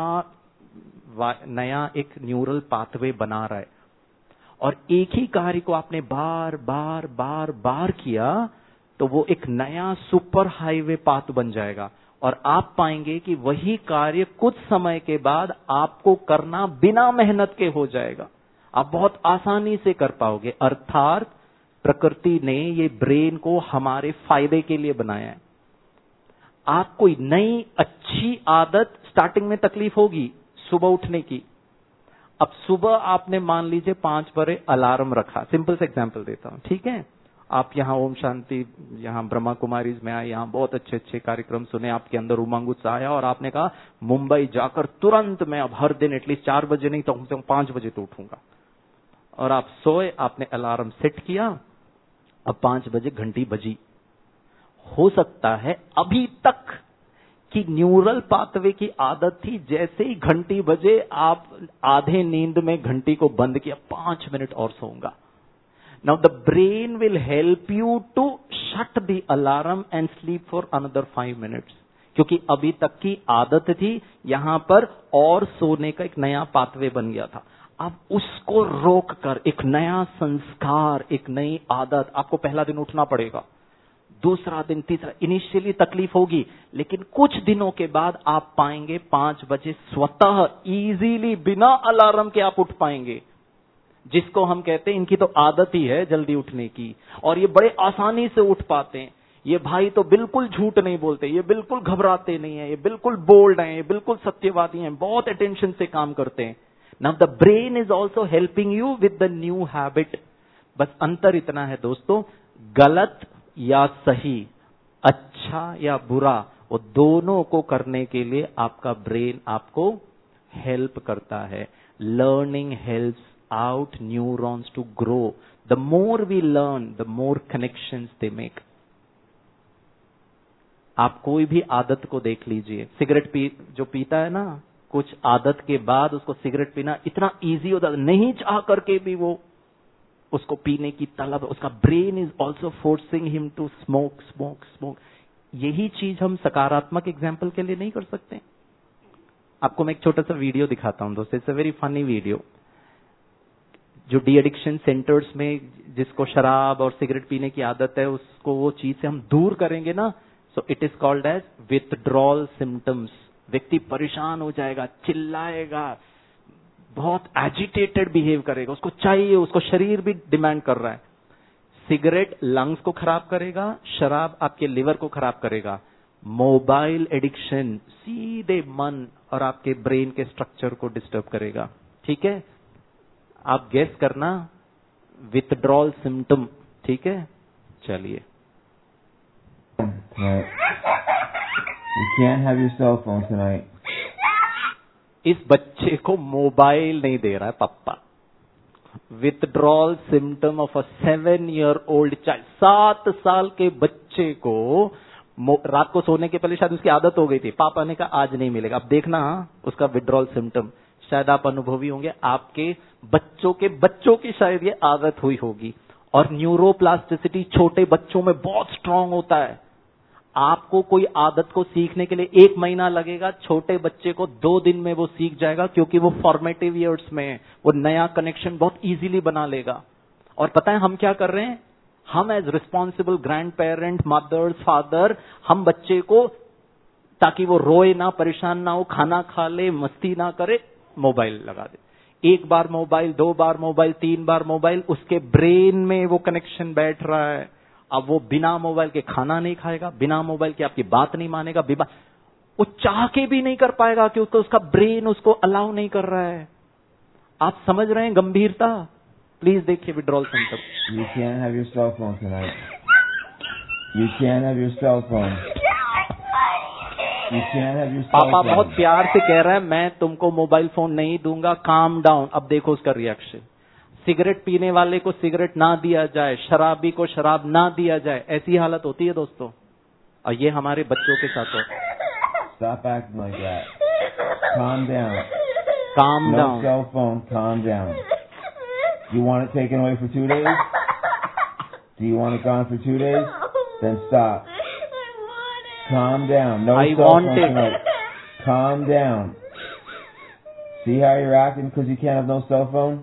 नया एक न्यूरल पाथवे बना रहा है। और एक ही कार्य को आपने बार बार बार बार किया तो वो एक नया सुपर हाईवे पाथ बन जाएगा, और आप पाएंगे कि वही कार्य कुछ समय के बाद आपको करना बिना मेहनत के हो जाएगा, आप बहुत आसानी से कर पाओगे। अर्थात प्रकृति ने ये ब्रेन को हमारे फायदे के लिए बनाया है। आप कोई नई अच्छी आदत, स्टार्टिंग में तकलीफ होगी सुबह उठने की। अब सुबह आपने मान लीजिए 5 बजे अलार्म रखा, सिंपल से एग्जांपल देता हूं, ठीक है। आप यहाँ ओम शांति, यहाँ ब्रह्मा कुमारीज में आए, यहाँ बहुत अच्छे अच्छे कार्यक्रम सुने, आपके अंदर उमंग उत्साह आया और आपने कहा मुंबई जाकर तुरंत मैं अब हर दिन एटलीस्ट 4 बजे नहीं तो 5 बजे तो उठूंगा। और आप सोए, आपने अलार्म सेट किया, अब 5 बजे घंटी बजी। हो सकता है अभी तक की न्यूरल पाथवे की आदत थी, जैसे ही घंटी बजे आप आधे नींद में घंटी को बंद किया, 5 मिनट और सोऊंगा। Now the brain will help you to shut the alarm and sleep for another 5 minutes. क्योंकि अभी तक की आदत थी, यहां पर और सोने का एक नया पाथवे बन गया था। अब उसको रोककर एक नया संस्कार, एक नई आदत, आपको पहला दिन उठना पड़ेगा, दूसरा दिन, तीसरा, इनिशियली तकलीफ होगी, लेकिन कुछ दिनों के बाद आप पाएंगे 5 बजे स्वतः इजीली बिना अलार्म के आप उठ पाएंगे, जिसको हम कहते हैं इनकी तो आदत ही है जल्दी उठने की, और ये बड़े आसानी से उठ पाते हैं। ये भाई तो बिल्कुल झूठ नहीं बोलते, ये बिल्कुल घबराते नहीं है, ये बिल्कुल बोल्ड हैं, ये बिल्कुल सत्यवादी हैं, बहुत अटेंशन से काम करते हैं। Now the brain is also helping you with the new habit. बस अंतर इतना है दोस्तों, गलत या सही, अच्छा या बुरा, वो दोनों को करने के लिए आपका ब्रेन आपको हेल्प करता है। Learning helps out neurons to grow. The more we learn, the more connections they make. आप कोई भी आदत को देख लीजिए, सिगरेट जो पीता है ना, कुछ आदत के बाद उसको सिगरेट पीना इतना इजी होता है, नहीं चाह करके भी वो उसको पीने की तलब, उसका brain is also forcing him to smoke smoke smoke. यही चीज हम सकारात्मक एग्जाम्पल के लिए नहीं कर सकते। आपको मैं एक छोटा सा वीडियो दिखाता हूं दोस्तों, it's a very funny video. जो डी एडिक्शन सेंटर्स में जिसको शराब और सिगरेट पीने की आदत है, उसको वो चीज से हम दूर करेंगे ना, so it is called as withdrawal symptoms. व्यक्ति परेशान हो जाएगा, चिल्लाएगा, बहुत एजिटेटेड बिहेव करेगा, उसको चाहिए, उसको शरीर भी डिमांड कर रहा है। सिगरेट लंग्स को खराब करेगा, शराब आपके लिवर को खराब करेगा। मोबाइल एडिक्शन सीधे मन और आपके ब्रेन के स्ट्रक्चर को डिस्टर्ब करेगा। ठीक है, आप गेस करना विथड्रॉल सिम्टम। ठीक है, चलिए। You can't have your cell phone tonight. इस बच्चे को मोबाइल नहीं दे रहा है पापा। Withdrawal symptom of a 7-year-old child. 7 साल के बच्चे को रात को सोने के पहले शायद उसकी आदत हो गई थी, पापा ने कहा आज नहीं मिलेगा। अब देखना उसका विथड्रॉल सिम्टम। शायद आप अनुभवी होंगे, आपके बच्चों की शायद ये आदत हुई होगी। और न्यूरोप्लास्टिसिटी छोटे बच्चों में बहुत स्ट्रांग होता है। आपको कोई आदत को सीखने के लिए 1 महीना लगेगा, छोटे बच्चे को 2 दिन में वो सीख जाएगा, क्योंकि वो फॉर्मेटिव ईयर्स में है, वो नया कनेक्शन बहुत इजीली बना लेगा। और पता है हम क्या कर रहे हैं? हम as responsible grandparent, mothers, father, हम बच्चे को, ताकि वो रोए ना, परेशान ना हो, खाना खा ले, मस्ती ना करे, मोबाइल लगा दे। 1 बार मोबाइल, 2 बार मोबाइल, 3 बार मोबाइल, उसके ब्रेन में वो कनेक्शन बैठ रहा है। अब वो बिना मोबाइल के खाना नहीं खाएगा, बिना मोबाइल के आपकी बात नहीं मानेगा, वो चाह के भी नहीं कर पाएगा, क्योंकि उसका ब्रेन उसको अलाउ नहीं कर रहा है। आप समझ रहे हैं गंभीरता? प्लीज देखिए withdrawal symptom. You can't have your cell phone tonight. You can't have your cell phone. You can't have your cell पापा phone. बहुत प्यार से कह रहा है मैं तुमको मोबाइल फोन नहीं दूंगा, काम डाउन। अब देखो उसका रिएक्शन। सिगरेट पीने वाले को सिगरेट ना दिया जाए, शराबी को शराब ना दिया जाए, ऐसी हालत होती है दोस्तों। और ये हमारे बच्चों के साथ होता है। Stop acting like that. Calm down. Calm No down. cell phone. Calm down. You want it taken away for 2 days? Do you want it gone for 2 days? Then stop. Calm down. No I cell want phone it. tonight. Calm down. See how you're acting because you can't have no cell phone?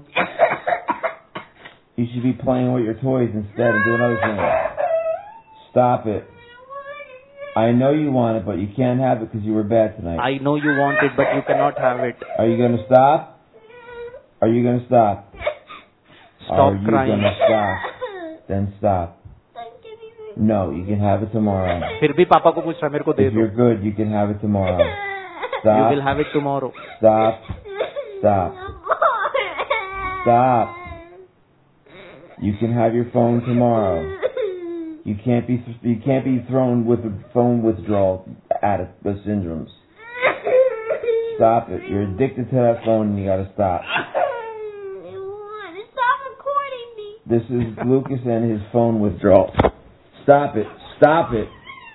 You should be playing with your toys instead and doing other things. Stop it. I know you want it, but you can't have it because you were bad tonight. I know you want it, but you cannot have it. Are you going to stop? Are you going to stop? Stop Are you crying. going to stop? Then stop. No, you can have it tomorrow. फिर भी पापा को पूछ रहा है, मेरे को दे If दो। you're good, you can have it tomorrow. Stop. You will have it tomorrow. Stop. Stop. Stop. You can have your phone tomorrow. You can't be thrown with phone withdrawal syndromes. Stop it. You're addicted to that phone and you gotta stop. Stop recording me. This is Lucas and his phone withdrawal. Stop it. Stop it.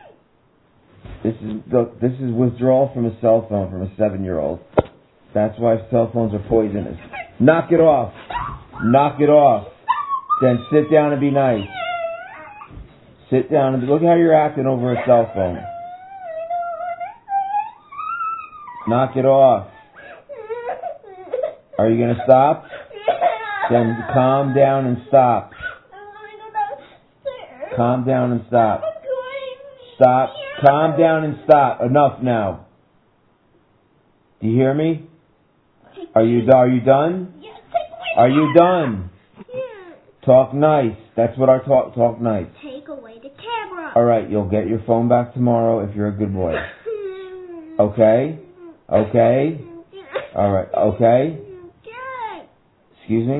This is withdrawal from a cell phone from a 7-year-old. That's why cell phones are poisonous. Knock it off. Knock it off. Then sit down and be nice. Sit down and look how you're acting over a cell phone. Knock it off. Are you going to stop? Then calm down and stop. Calm down and stop. Stop. Calm down and stop. Enough now. Do you hear me? Are you done? Are you done? Talk nice. That's what our talk nice. Take away the camera. All right, you'll get your phone back tomorrow if you're a good boy. Okay? Okay? All right. Okay? Excuse me?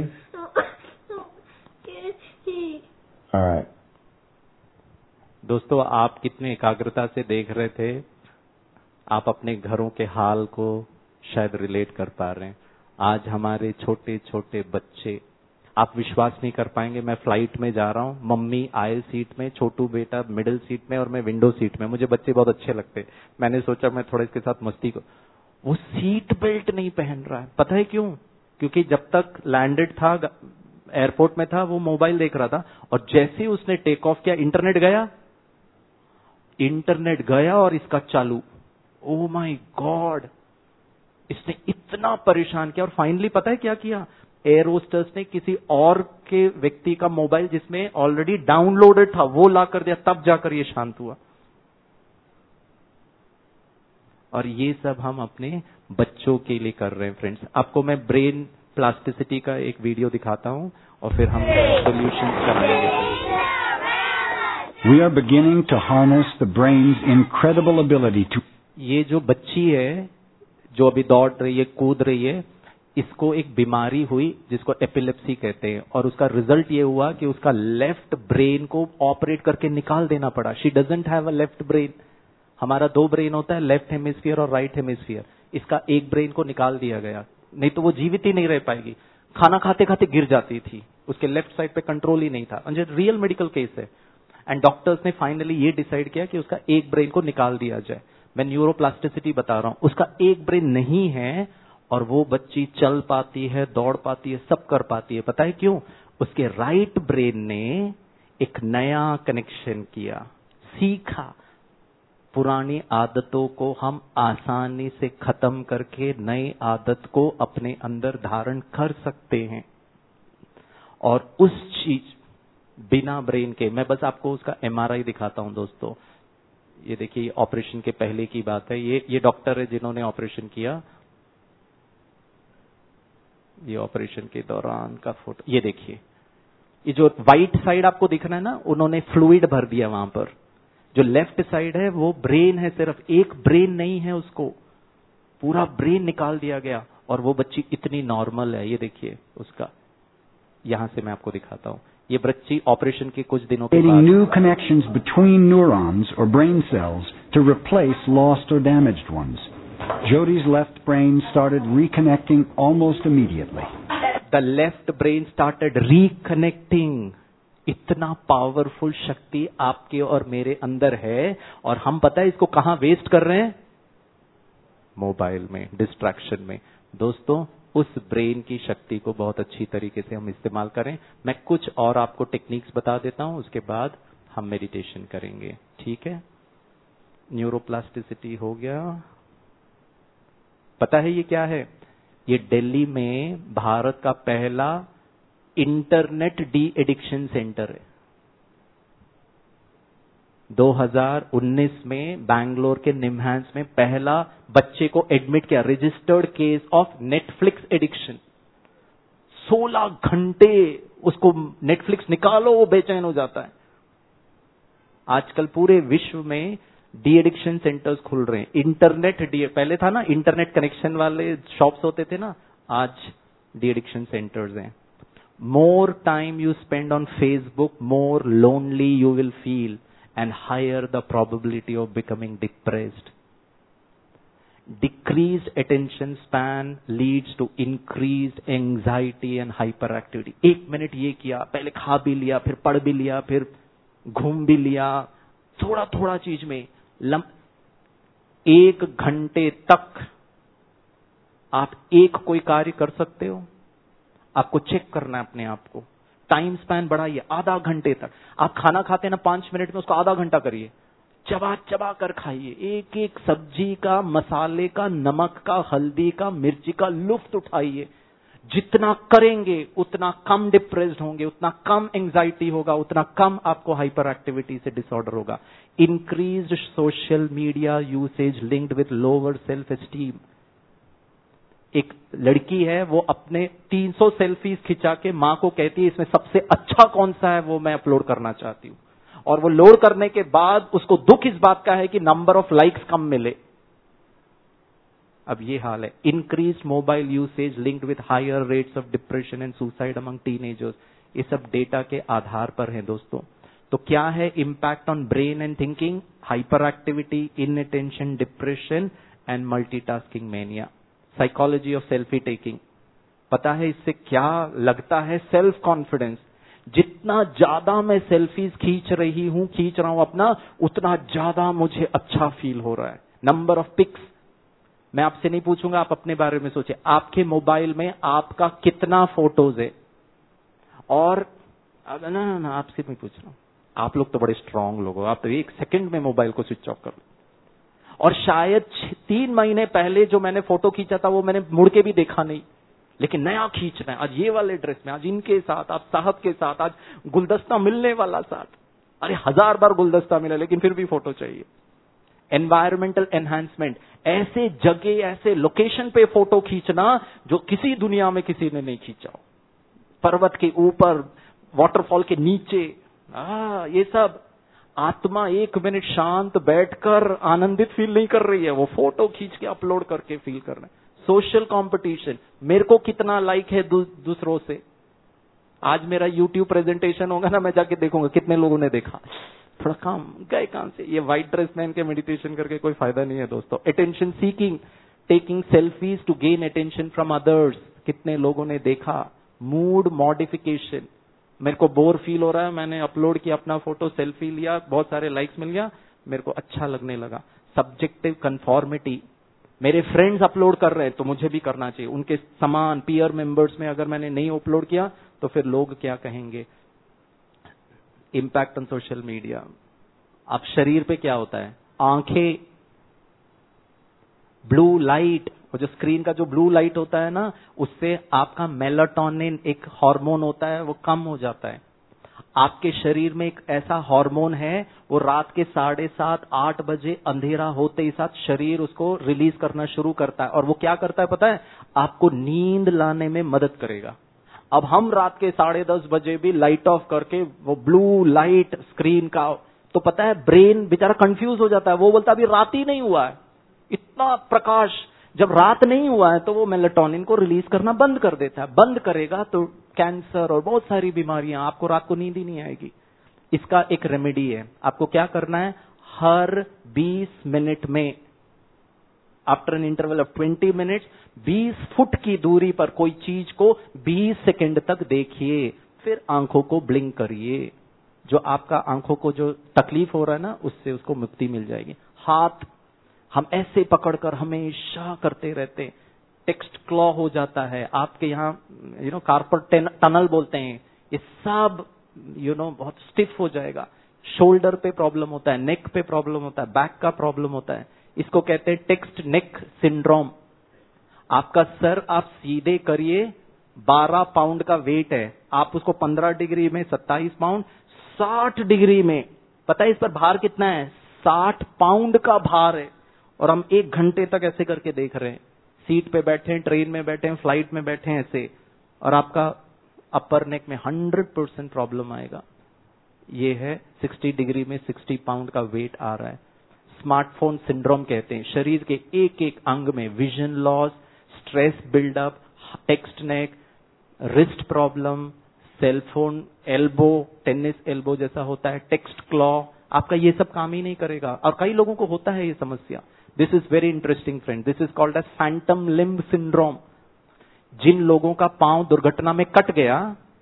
All right. दोस्तों आप कितने एकाग्रता से देख रहे थे, आप अपने घरों के हाल को शायद रिलेट कर पा रहे हैं। आज हमारे छोटे छोटे बच्चे, आप विश्वास नहीं कर पाएंगे, मैं फ्लाइट में जा रहा हूं, मम्मी आयल सीट में, छोटू बेटा मिडिल सीट में और मैं विंडो सीट में। मुझे बच्चे बहुत अच्छे लगते, मैंने सोचा मैं थोड़ा इसके साथ मस्ती को। वो सीट बेल्ट नहीं पहन रहा है, पता है क्यों? क्योंकि जब तक लैंडेड था, एयरपोर्ट में था, वो मोबाइल देख रहा था, और जैसे ही उसने टेक ऑफ किया इंटरनेट गया और इसका चालू। ओ माय गॉड, इसने इतना परेशान किया। और फाइनली पता है क्या किया? एयर होस्टेस ने किसी और के व्यक्ति का मोबाइल जिसमें ऑलरेडी डाउनलोडेड था वो ला कर दिया, तब जाकर ये शांत हुआ। और ये सब हम अपने बच्चों के लिए कर रहे हैं फ्रेंड्स। आपको मैं ब्रेन प्लास्टिसिटी का एक वीडियो दिखाता हूँ और फिर हम सॉल्यूशंस बनाएंगे। We are beginning to harness the brain's incredible ability to ये जो बच्ची है जो अभी दौड़ रही है, कूद रही है, इसको एक बीमारी हुई जिसको एपिलेप्सी कहते हैं, और उसका रिजल्ट ये हुआ कि उसका लेफ्ट ब्रेन को ऑपरेट करके निकाल देना पड़ा। She doesn't have a left brain. हमारा 2 ब्रेन होता है, लेफ्ट हेमिस्फीयर और राइट हेमिस्फीयर। इसका एक ब्रेन को निकाल दिया गया, नहीं तो वो जीवित ही नहीं रह पाएगी। खाना खाते खाते गिर जाती थी, उसके लेफ्ट साइड पे कंट्रोल ही नहीं था। रियल मेडिकल केस है। एंड डॉक्टर्स ने फाइनली ये डिसाइड किया कि उसका एक ब्रेन को निकाल दिया जाए। मैं न्यूरोप्लास्टिसिटी बता रहा हूं, उसका एक ब्रेन नहीं है और वो बच्ची चल पाती है, दौड़ पाती है, सब कर पाती है। पता है क्यों? उसके राइट ब्रेन ने एक नया कनेक्शन किया, सीखा। पुरानी आदतों को हम आसानी से खत्म करके नई आदत को अपने अंदर धारण कर सकते हैं। और उस चीज बिना ब्रेन के, मैं बस आपको उसका एमआरआई दिखाता हूं दोस्तों। ये देखिए, ऑपरेशन के पहले की बात है। ये डॉक्टर है जिन्होंने ऑपरेशन किया। ये ऑपरेशन के दौरान का फोटो, ये देखिए। ये जो व्हाइट साइड आपको दिख रहा है ना, उन्होंने फ्लूइड भर दिया वहां पर। जो लेफ्ट साइड है वो ब्रेन है, सिर्फ एक ब्रेन नहीं है, उसको पूरा ब्रेन निकाल दिया गया और वो बच्ची इतनी नॉर्मल है। ये देखिए उसका, यहां से मैं आपको दिखाता हूं। ये बच्ची ऑपरेशन के कुछ दिनों के बाद new connections between neurons or brain cells to replace lost or damaged ones. Jodi's left brain started reconnecting almost immediately. The left brain started reconnecting. इतना पावरफुल शक्ति आपके और मेरे अंदर है, और हम पता है इसको कहां वेस्ट कर रहे हैं? मोबाइल में, डिस्ट्रैक्शन में। दोस्तों, उस ब्रेन की शक्ति को बहुत अच्छी तरीके से हम इस्तेमाल करें। मैं कुछ और आपको टेक्निक्स बता देता हूं, उसके बाद हम मेडिटेशन करेंगे, ठीक है? न्यूरोप्लास्टिसिटी हो गया। पता है ये क्या है? ये दिल्ली में भारत का पहला इंटरनेट डी एडिक्शन सेंटर है। 2019 में बैंगलोर के निमहांस में पहला बच्चे को एडमिट किया, registered case of Netflix addiction. 16 घंटे उसको नेटफ्लिक्स निकालो, वो बेचैन हो जाता है। आजकल पूरे विश्व में डी एडिक्शन सेंटर्स खुल रहे हैं। इंटरनेट डी, पहले था ना इंटरनेट कनेक्शन वाले शॉप्स होते थे ना, आज डी एडिक्शन सेंटर्स हैं। More time you spend on Facebook, more lonely you will feel and higher the probability of becoming depressed. Decreased attention span leads to increased anxiety and hyperactivity. 1 minute ये किया, पहले खा भी लिया, फिर पढ़ भी लिया, फिर घूम भी लिया, थोड़ा थोड़ा चीज में 1 घंटे तक आप एक कोई कार्य कर सकते हो? आपको चेक करना है अपने आप को। टाइम स्पैन बढ़ाइए, आधा घंटे तक। आप खाना खाते हैं ना 5 मिनट में, उसको आधा घंटा करिए। चबा चबा कर खाइए, एक एक सब्जी का, मसाले का, नमक का, हल्दी का, मिर्ची का लुफ्त उठाइए। जितना करेंगे उतना कम डिप्रेस्ड होंगे, उतना कम एंजाइटी होगा, उतना कम आपको हाइपर एक्टिविटी से डिसऑर्डर होगा। Increased social media usage linked with lower self esteem. एक लड़की है, वो अपने 300 सेल्फीज खिंचा के मां को कहती है इसमें सबसे अच्छा कौन सा है वो मैं अपलोड करना चाहती हूं। और वो लोड करने के बाद उसको दुख इस बात का है कि नंबर ऑफ लाइक्स कम मिले। अब ये हाल है। Increase mobile usage linked with higher rates of depression and suicide among teenagers. ये सब डेटा के आधार पर है दोस्तों। तो क्या है impact on brain and thinking? Hyperactivity, inattention, depression and multitasking mania. Psychology of selfie taking. पता है इससे क्या लगता है? Self confidence. जितना ज्यादा मैं सेल्फीज खींच रहा हूं अपना, उतना ज्यादा मुझे अच्छा फील हो रहा है। Number of pics. मैं आपसे नहीं पूछूंगा, आप अपने बारे में सोचिए। आपके मोबाइल में आपका कितना फोटोज है? और ना आपसे नहीं पूछ रहा हूं, आप लोग तो बड़े स्ट्रांग लोग हो, आप तो 1 सेकंड में मोबाइल को स्विच ऑफ कर लो। और शायद 3 महीने पहले जो मैंने फोटो खींचा था वो मैंने मुड़ के भी देखा नहीं, लेकिन नया खींचना है। आज ये वाले ड्रेस में, आज इनके साथ, आज साहब के साथ, आज गुलदस्ता मिलने वाला साथ। अरे 1000 बार गुलदस्ता मिला लेकिन फिर भी फोटो चाहिए। एनवायरमेंटल एनहांसमेंट, ऐसे जगह ऐसे लोकेशन पे फोटो खींचना जो किसी दुनिया में किसी ने नहीं खींचा हो, पर्वत के ऊपर, वाटरफॉल के नीचे, ये सब। आत्मा 1 मिनट शांत बैठकर आनंदित फील नहीं कर रही है, वो फोटो खींच के अपलोड करके फील कर रहे हैं। सोशल कंपटीशन, मेरे को कितना लाइक है दूसरों से। आज मेरा YouTube प्रेजेंटेशन होगा ना, मैं जाके देखूंगा कितने लोगों ने देखा, थोड़ा काम गए काम से। ये व्हाइट ड्रेस पहन के मेडिटेशन करके कोई फायदा नहीं है दोस्तों। Attention seeking, taking selfies to gain attention from others, कितने लोगों ने देखा। मूड मॉडिफिकेशन, मेरे को बोर फील हो रहा है, मैंने अपलोड किया अपना फोटो, सेल्फी लिया, बहुत सारे लाइक्स मिल गया, मेरे को अच्छा लगने लगा। सब्जेक्टिव कंफॉर्मिटी, मेरे फ्रेंड्स अपलोड कर रहे हैं तो मुझे भी करना चाहिए, उनके समान पीयर मेंबर्स में अगर मैंने नहीं अपलोड किया तो फिर लोग क्या कहेंगे। इम्पैक्ट ऑन सोशल मीडिया, अब शरीर पे क्या होता है, आंखें, ब्लू लाइट, वो जो स्क्रीन का जो ब्लू लाइट होता है ना, उससे आपका मेलाटोनिन एक हार्मोन होता है, वो कम हो जाता है। आपके शरीर में एक ऐसा हार्मोन है, वो रात के 7:30-8 बजे अंधेरा होते ही साथ शरीर उसको रिलीज करना शुरू करता है, और वो क्या करता है पता है, आपको नींद लाने में मदद करेगा। अब हम रात के 10:30 बजे भी लाइट ऑफ करके वो ब्लू लाइट स्क्रीन का, तो पता है ब्रेन बेचारा कंफ्यूज हो जाता है, वो बोलता है अभी रात ही नहीं हुआ है, इतना प्रकाश। जब रात नहीं हुआ है तो वो मेलाटोनिन को रिलीज करना बंद कर देता है, बंद करेगा तो कैंसर और बहुत सारी बीमारियां, आपको रात को नींद ही नहीं आएगी। इसका एक रेमेडी है, आपको क्या करना है, हर 20 मिनट में, after an interval of 20 minutes, 20 foot की दूरी पर कोई चीज को 20 सेकंड तक देखिए, फिर आंखों को ब्लिंक करिए। जो आपका आंखों को जो तकलीफ हो रहा है ना, उससे उसको मुक्ति मिल जाएगी। हाथ हम ऐसे पकड़कर हमेशा करते रहते, टेक्स्ट क्लॉ हो जाता है आपके यहाँ, कार्पल टनल बोलते हैं, ये सब बहुत स्टिफ हो जाएगा। शोल्डर पे प्रॉब्लम होता है, नेक पे प्रॉब्लम होता है, बैक का प्रॉब्लम होता है, इसको कहते हैं टेक्स्ट नेक सिंड्रोम। आपका सर आप सीधे करिए, 12 पाउंड का वेट है, आप उसको 15 डिग्री में 27 पाउंड, 60 डिग्री में, पता है इस पर भार कितना है, 60 पाउंड का भार है, और हम 1 घंटे तक ऐसे करके देख रहे हैं। सीट पे बैठे हैं, ट्रेन में बैठे हैं, फ्लाइट में बैठे हैं ऐसे, और आपका अपर नेक में 100% प्रॉब्लम आएगा। ये है 60 डिग्री में 60 पाउंड का वेट आ रहा है। स्मार्टफोन सिंड्रोम कहते हैं, शरीर के एक एक अंग में vision loss, stress buildup, text neck, wrist problem, cellphone elbow, tennis elbow जैसा होता है, टेक्स्ट क्लॉ, आपका ये सब काम ही नहीं करेगा। और कई लोगों को होता है ये समस्या। This is very interesting friend, this is called as phantom limb syndrome. जिन लोगों का पांव दुर्घटना में कट गया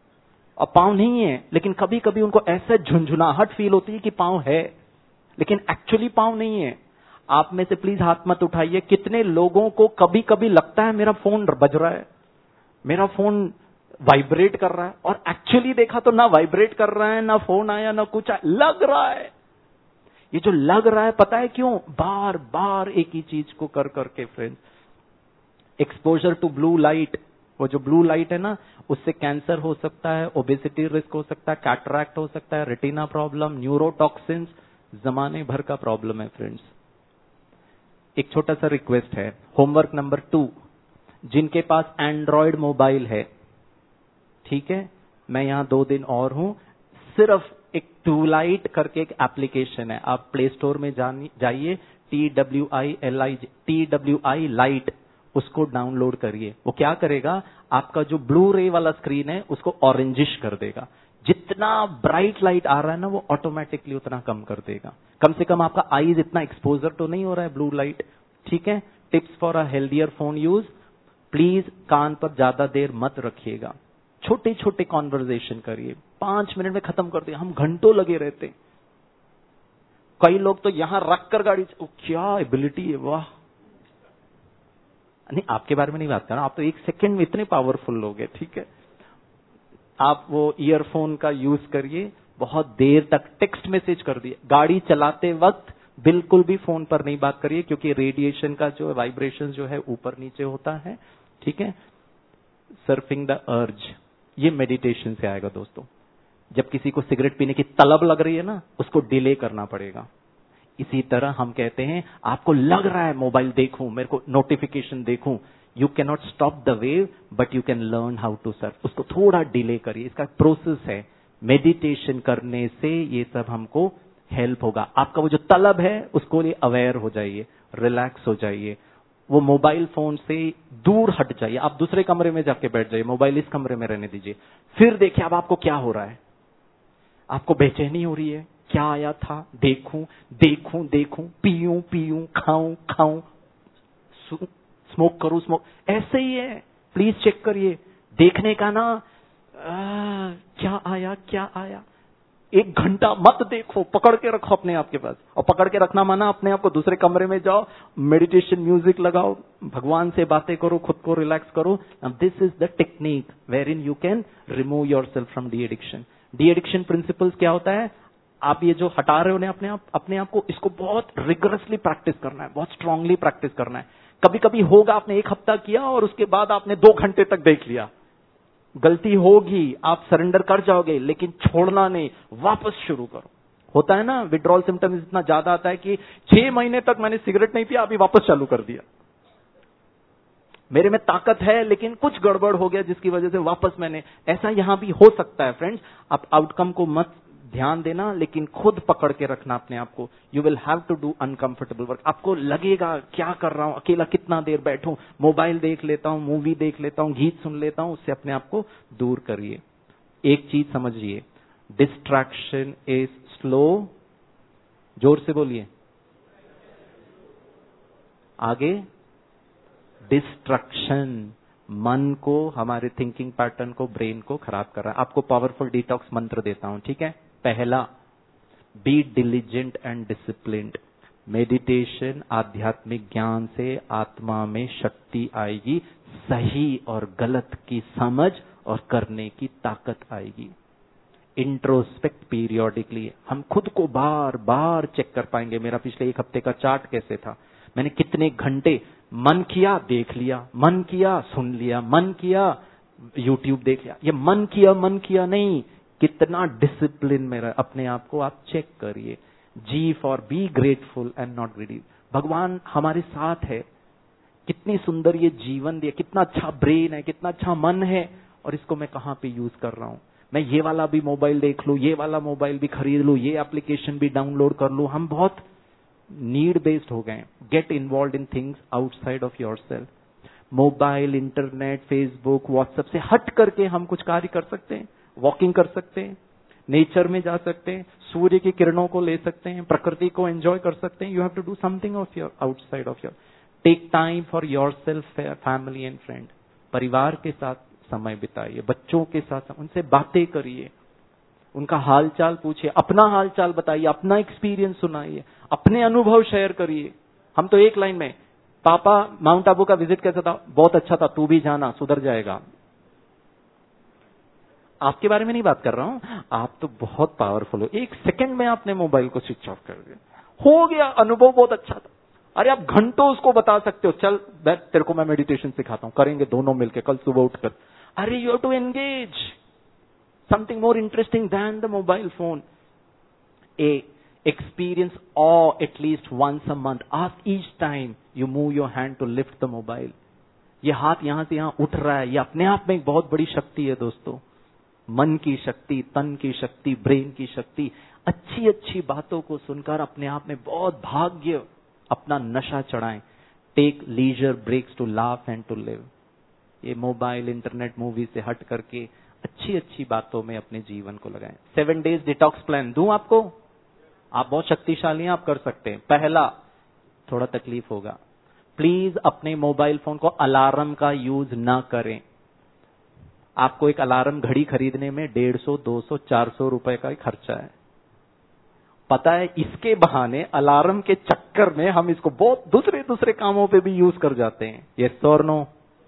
और पांव नहीं है, लेकिन कभी कभी उनको ऐसे झुंझुनाहट फील होती है कि पांव है, लेकिन एक्चुअली पांव नहीं है। आप में से प्लीज हाथ मत उठाइए, कितने लोगों को कभी कभी लगता है मेरा फोन बज रहा है, मेरा फोन वाइब्रेट कर रहा है, और एक्चुअली देखा तो ना वाइब्रेट कर रहा है, ना फोन आया, ना कुछ आया, लग रहा है। ये जो लग रहा है पता है क्यों, बार बार एक ही चीज को कर करके friends. Exposure to blue light, वो जो ब्लू लाइट है ना, उससे कैंसर हो सकता है, ओबेसिटी रिस्क हो सकता है, कैटरैक्ट हो सकता है, रेटिना प्रॉब्लम, न्यूरोटॉक्सिन्स, जमाने भर का प्रॉब्लम है फ्रेंड्स। एक छोटा सा रिक्वेस्ट है, होमवर्क नंबर 2, जिनके पास एंड्रॉयड मोबाइल है, ठीक है, मैं यहां 2 दिन और हूं, सिर्फ एक ट्यूलाइट करके एक एप्लीकेशन है, आप प्ले स्टोर में जाइए, TWI लाइट, उसको डाउनलोड करिए। वो क्या करेगा, आपका जो ब्लू रे वाला स्क्रीन है उसको ऑरेंजिश कर देगा। जितना ब्राइट लाइट आ रहा है ना, वो ऑटोमेटिकली उतना कम कर देगा। कम से कम आपका आईज इतना एक्सपोजर तो नहीं हो रहा है ब्लू लाइट, ठीक है। Tips for a healthier phone use, please कान पर ज्यादा देर मत रखिएगा, छोटे छोटे कॉन्वर्जेशन करिए, 5 मिनट में खत्म कर दिए, हम घंटों लगे रहते। कई लोग तो यहां रखकर गाड़ी, क्या एबिलिटी है, वाह। नहीं, आपके बारे में नहीं बात कर रहा, आप तो 1 सेकंड में इतने पावरफुल लोग हैं, ठीक है। आप वो ईयरफोन का यूज करिए, बहुत देर तक टेक्स्ट मैसेज कर दिए, गाड़ी चलाते वक्त बिल्कुल भी फोन पर नहीं बात करिए, क्योंकि रेडिएशन का जो वाइब्रेशन जो है ऊपर नीचे होता है, ठीक है। सर्फिंग द अर्ज, ये मेडिटेशन से आएगा दोस्तों। जब किसी को सिगरेट पीने की तलब लग रही है ना, उसको डिले करना पड़ेगा। इसी तरह हम कहते हैं आपको लग रहा है मोबाइल देखूं, मेरे को नोटिफिकेशन देखूं, you can not stop the wave but you can learn how to surf. उसको थोड़ा डिले करिए, इसका प्रोसेस है। मेडिटेशन करने से ये सब हमको हेल्प होगा। आपका वो जो तलब है उसको लिए अवेयर हो जाइए, रिलैक्स हो जाइए, वो मोबाइल फोन से दूर हट जाइए, आप दूसरे कमरे में जाके बैठ जाइए, मोबाइल इस कमरे में रहने दीजिए। फिर देखिए अब आपको क्या हो रहा है। आपको बेचैनी हो रही है, क्या आया था, देखूं देखूं देखूं, पीऊं पीऊं, खाऊं खाऊं, स्मोक करूं स्मोक, ऐसे ही है। प्लीज चेक करिए, देखने का ना क्या आया क्या आया। 1 घंटा मत देखो, पकड़ के रखो अपने आप के पास। और पकड़ के रखना माना अपने आप को दूसरे कमरे में जाओ, मेडिटेशन म्यूजिक लगाओ, भगवान से बातें करो, खुद को रिलैक्स करो। This is the technique wherein you can remove yourself from de addiction. De addiction principles क्या होता है, आप ये जो हटा रहे हो अपने आप को, इसको बहुत रिगरसली प्रैक्टिस करना है, बहुत स्ट्रांगली प्रैक्टिस करना है। कभी कभी होगा आपने 1 हफ्ता किया और उसके बाद आपने 2 घंटे तक देख लिया, गलती होगी, आप सरेंडर कर जाओगे, लेकिन छोड़ना नहीं, वापस शुरू करो। होता है ना विड्रॉल सिम्टम्स इतना ज्यादा आता है कि 6 महीने तक मैंने सिगरेट नहीं पिया, अभी वापस चालू कर दिया। मेरे में ताकत है लेकिन कुछ गड़बड़ हो गया जिसकी वजह से वापस मैंने, ऐसा यहां भी हो सकता है फ्रेंड्स। आप आउटकम को मत ध्यान देना, लेकिन खुद पकड़ के रखना अपने आप को। You will have to do uncomfortable work. आपको लगेगा क्या कर रहा हूं, अकेला कितना देर बैठूं, मोबाइल देख लेता हूं, मूवी देख लेता हूं, गीत सुन लेता हूं, उससे अपने आप को दूर करिए। एक चीज समझिए, डिस्ट्रैक्शन इज स्लो, जोर से बोलिए, आगे डिस्ट्रक्शन मन को, हमारे थिंकिंग पैटर्न को, ब्रेन को खराब कर रहा है। आपको पावरफुल डिटॉक्स मंत्र देता हूं, ठीक है। पहला, be diligent and disciplined. Meditation, आध्यात्मिक ज्ञान से आत्मा में शक्ति आएगी, सही और गलत की समझ और करने की ताकत आएगी। इंट्रोस्पेक्ट पीरियोडिकली, हम खुद को बार बार चेक कर पाएंगे। मेरा पिछले 1 हफ्ते का चार्ट कैसे था, मैंने कितने घंटे मन किया देख लिया, मन किया सुन लिया, मन किया यूट्यूब देख लिया। ये मन किया नहीं, कितना डिसिप्लिन में रहा, अपने आप को आप चेक करिए। G for be grateful and not greedy. भगवान हमारे साथ है, कितनी सुंदर ये जीवन दिया, कितना अच्छा ब्रेन है, कितना अच्छा मन है, और इसको मैं कहां पे यूज कर रहा हूं। मैं ये वाला भी मोबाइल देख लूं, ये वाला मोबाइल भी खरीद लूं, ये एप्लीकेशन भी डाउनलोड कर लूं। हम बहुत नीड बेस्ड हो गए। Get involve in things outside of yourself. Mobile, internet, Facebook, WhatsApp से हट करके हम कुछ कार्य कर सकते हैं। वॉकिंग कर सकते हैं, नेचर में जा सकते हैं, सूर्य की किरणों को ले सकते हैं, प्रकृति को एंजॉय कर सकते हैं। You have to do something of your outside of your. Take time for yourself, family and friend. परिवार के साथ समय बिताइए, बच्चों के साथ उनसे बातें करिए, उनका हालचाल पूछिए, अपना हालचाल बताइए, अपना एक्सपीरियंस सुनाइए, अपने अनुभव शेयर करिए। हम तो एक लाइन में, पापा माउंट आबू का विजिट कैसा था, बहुत अच्छा था, तू भी जाना, सुधर जाएगा। आपके बारे में नहीं बात कर रहा हूं, आप तो बहुत पावरफुल हो। 1 सेकंड में आपने मोबाइल को स्विच ऑफ कर दिया, हो गया, अनुभव बहुत अच्छा था। अरे आप घंटों उसको बता सकते हो, चल बैठ, तेरे को मैं मेडिटेशन सिखाता हूं, करेंगे दोनों मिलकर कल सुबह उठकर। अरे you have to engage something more interesting than the mobile phone. Experience awe at least once a month. Ask each time you move your hand to lift the mobile. ये हाथ यहां से यहां उठ रहा है, ये अपने आप में एक बहुत बड़ी शक्ति है दोस्तों। मन की शक्ति, तन की शक्ति, ब्रेन की शक्ति। अच्छी अच्छी बातों को सुनकर अपने आप में बहुत भाग्य, अपना नशा चढ़ाएं। Take leisure breaks to laugh and to live. ये मोबाइल, इंटरनेट, मूवी से हट करके अच्छी अच्छी बातों में अपने जीवन को लगाएं। 7 डेज डिटॉक्स प्लान दूं आपको, आप बहुत शक्तिशाली हैं, आप कर सकते हैं। पहला, थोड़ा तकलीफ होगा, प्लीज अपने मोबाइल फोन को अलार्म का यूज ना करें। आपको एक अलार्म घड़ी खरीदने में 150, 200, 400 रुपए का खर्चा है। पता है, इसके बहाने अलार्म के चक्कर में हम इसको बहुत दूसरे कामों पे भी यूज कर जाते हैं। यस और नो?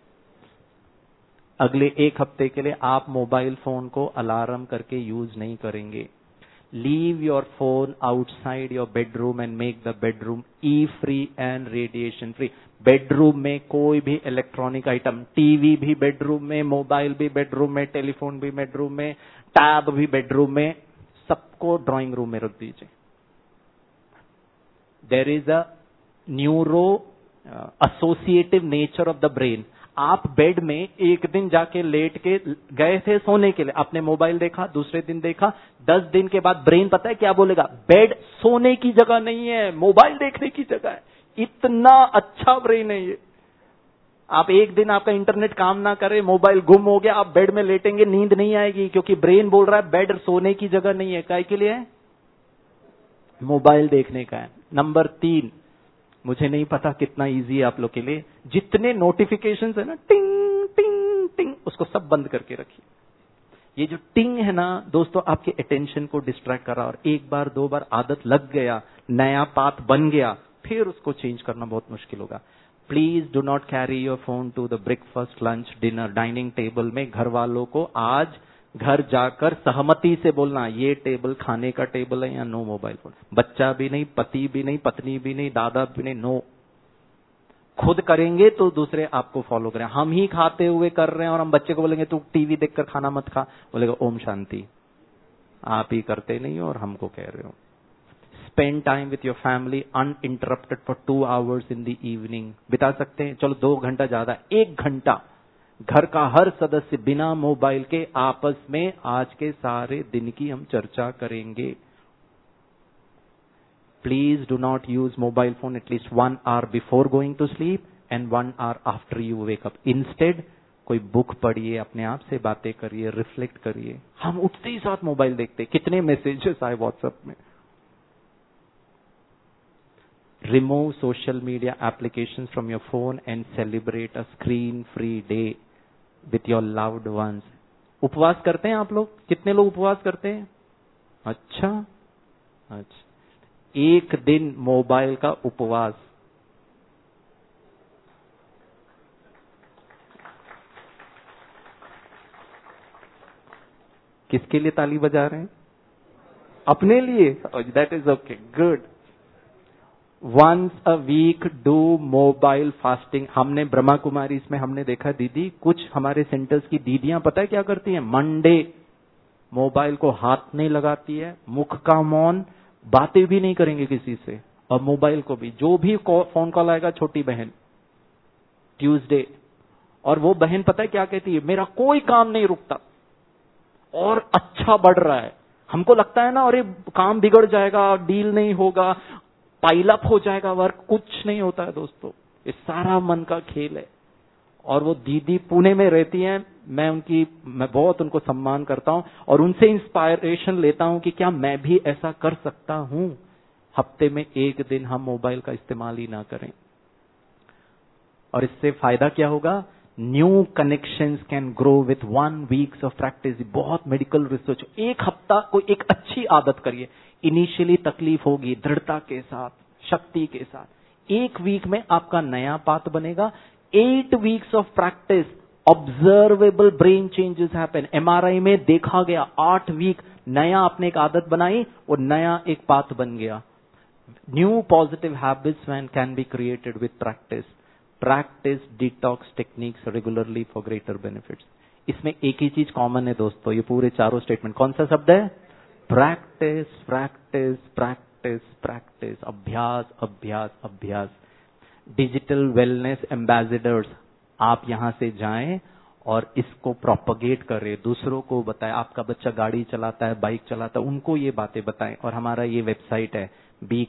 अगले 1 हफ्ते के लिए आप मोबाइल फोन को अलार्म करके यूज नहीं करेंगे। Leave your phone outside your bedroom and make the bedroom e free and radiation free. Bedroom में कोई भी इलेक्ट्रॉनिक आइटम, टीवी भी बेडरूम में, मोबाइल भी बेडरूम में, टेलीफोन भी बेडरूम में, टैब भी बेडरूम में, सबको ड्राइंग रूम में रख दीजिए। There is a neuro associative nature of the brain. आप बेड में एक दिन जाके लेट के गए थे सोने के लिए, आपने मोबाइल देखा, दूसरे दिन देखा, 10 दिन के बाद ब्रेन पता है क्या बोलेगा? बेड सोने की जगह नहीं है, मोबाइल देखने की जगह है। इतना अच्छा ब्रेन है ये। आप एक दिन आपका इंटरनेट काम ना करे, मोबाइल गुम हो गया, आप बेड में लेटेंगे, नींद नहीं आएगी, क्योंकि ब्रेन बोल रहा है बेड सोने की जगह नहीं है। काय के लिए है? मोबाइल देखने का है। नंबर 3, मुझे नहीं पता कितना इजी है आप लोग के लिए, जितने नोटिफिकेशंस है ना, टिंग टिंग टिंग, उसको सब बंद करके रखिए। ये जो टिंग है ना दोस्तों, आपके अटेंशन को डिस्ट्रैक्ट कर रहा, और एक बार 2 बार आदत लग गया, नया पाथ बन गया, फिर उसको चेंज करना बहुत मुश्किल होगा। Please do not carry your phone to the breakfast, lunch, dinner, dining table में। घर वालों को आज घर जाकर सहमति से बोलना, ये टेबल खाने का टेबल है या नो मोबाइल फोन। बच्चा भी नहीं, पति भी नहीं, पत्नी भी नहीं, दादा भी नहीं, नो। खुद करेंगे तो दूसरे आपको फॉलो करें। हम ही खाते हुए कर रहे हैं और हम बच्चे को बोलेंगे तू टीवी देखकर खाना मत खा, बोलेगा ओम शांति। आप ही करते नहीं हो और हमको कह रहे हो। Spend time with your family uninterrupted for 2 hours in the evening. बिता सकते हैं, चलो 2 घंटा ज्यादा, 1 घंटा घर का हर सदस्य बिना मोबाइल के आपस में आज के सारे दिन की हम चर्चा करेंगे। Please do not use mobile phone at least 1 hour before going to sleep and 1 hour after you wake up. Instead कोई बुक पढ़िए, अपने आप से बातें करिए, रिफ्लेक्ट करिए। हम उठते ही साथ मोबाइल देखते, कितने मैसेजेस आए व्हाट्सएप में। Remove social media applications from your phone and celebrate a screen-free day with your loved ones. उपवास करते हैं आप लोग? कितने लोग उपवास करते हैं? अच्छा, 1 दिन मोबाइल का उपवास। किसके लिए ताली बजा रहे हैं? अपने लिए? That is okay, good. Once a week do mobile fasting. हमने ब्रह्मा कुमारी इसमें हमने देखा दीदी, कुछ हमारे सेंटर्स की दीदियां पता है क्या करती हैं? मंडे मोबाइल को हाथ नहीं लगाती है, मुख का मौन, बातें भी नहीं करेंगे किसी से, और मोबाइल को भी, जो भी फोन कॉल आएगा छोटी बहन ट्यूसडे, और वो बहन पता है क्या कहती है? मेरा कोई काम नहीं रुकता और अच्छा बढ़ रहा है। हमको लगता है ना, अरे काम बिगड़ जाएगा, डील नहीं होगा, पाइल अप हो जाएगा वर्क। कुछ नहीं होता है दोस्तों, ये सारा मन का खेल है। और वो दीदी पुणे में रहती हैं, मैं बहुत उनको सम्मान करता हूं और उनसे इंस्पायरेशन लेता हूं कि क्या मैं भी ऐसा कर सकता हूं। हफ्ते में 1 दिन हम मोबाइल का इस्तेमाल ही ना करें। और इससे फायदा क्या होगा? New connections can grow with 1 week of practice. बहुत मेडिकल रिसर्च। 1 हफ्ता कोई एक अच्छी आदत करिए। इनिशियली तकलीफ होगी, दृढ़ता के साथ, शक्ति के साथ। 1 week में आपका नया पाथ बनेगा। 8 weeks of practice, observable brain changes happen. MRI में देखा गया 8 week, नया आपने एक आदत बनाई, वो नया एक पाथ बन गया। New positive habits can be created with practice. Practice detox techniques regularly for greater benefits. इसमें एक ही चीज कॉमन है दोस्तों, ये पूरे चारों स्टेटमेंट। कौन सा शब्द है? Practice, practice, practice, practice. अभ्यास, अभ्यास, अभ्यास। डिजिटल वेलनेस एम्बेसडर्स, आप यहां से जाएं और इसको प्रोपगेट करें, दूसरों को बताएं। आपका बच्चा गाड़ी चलाता है, बाइक चलाता है, उनको ये बातें बताएं। और हमारा ये वेबसाइट है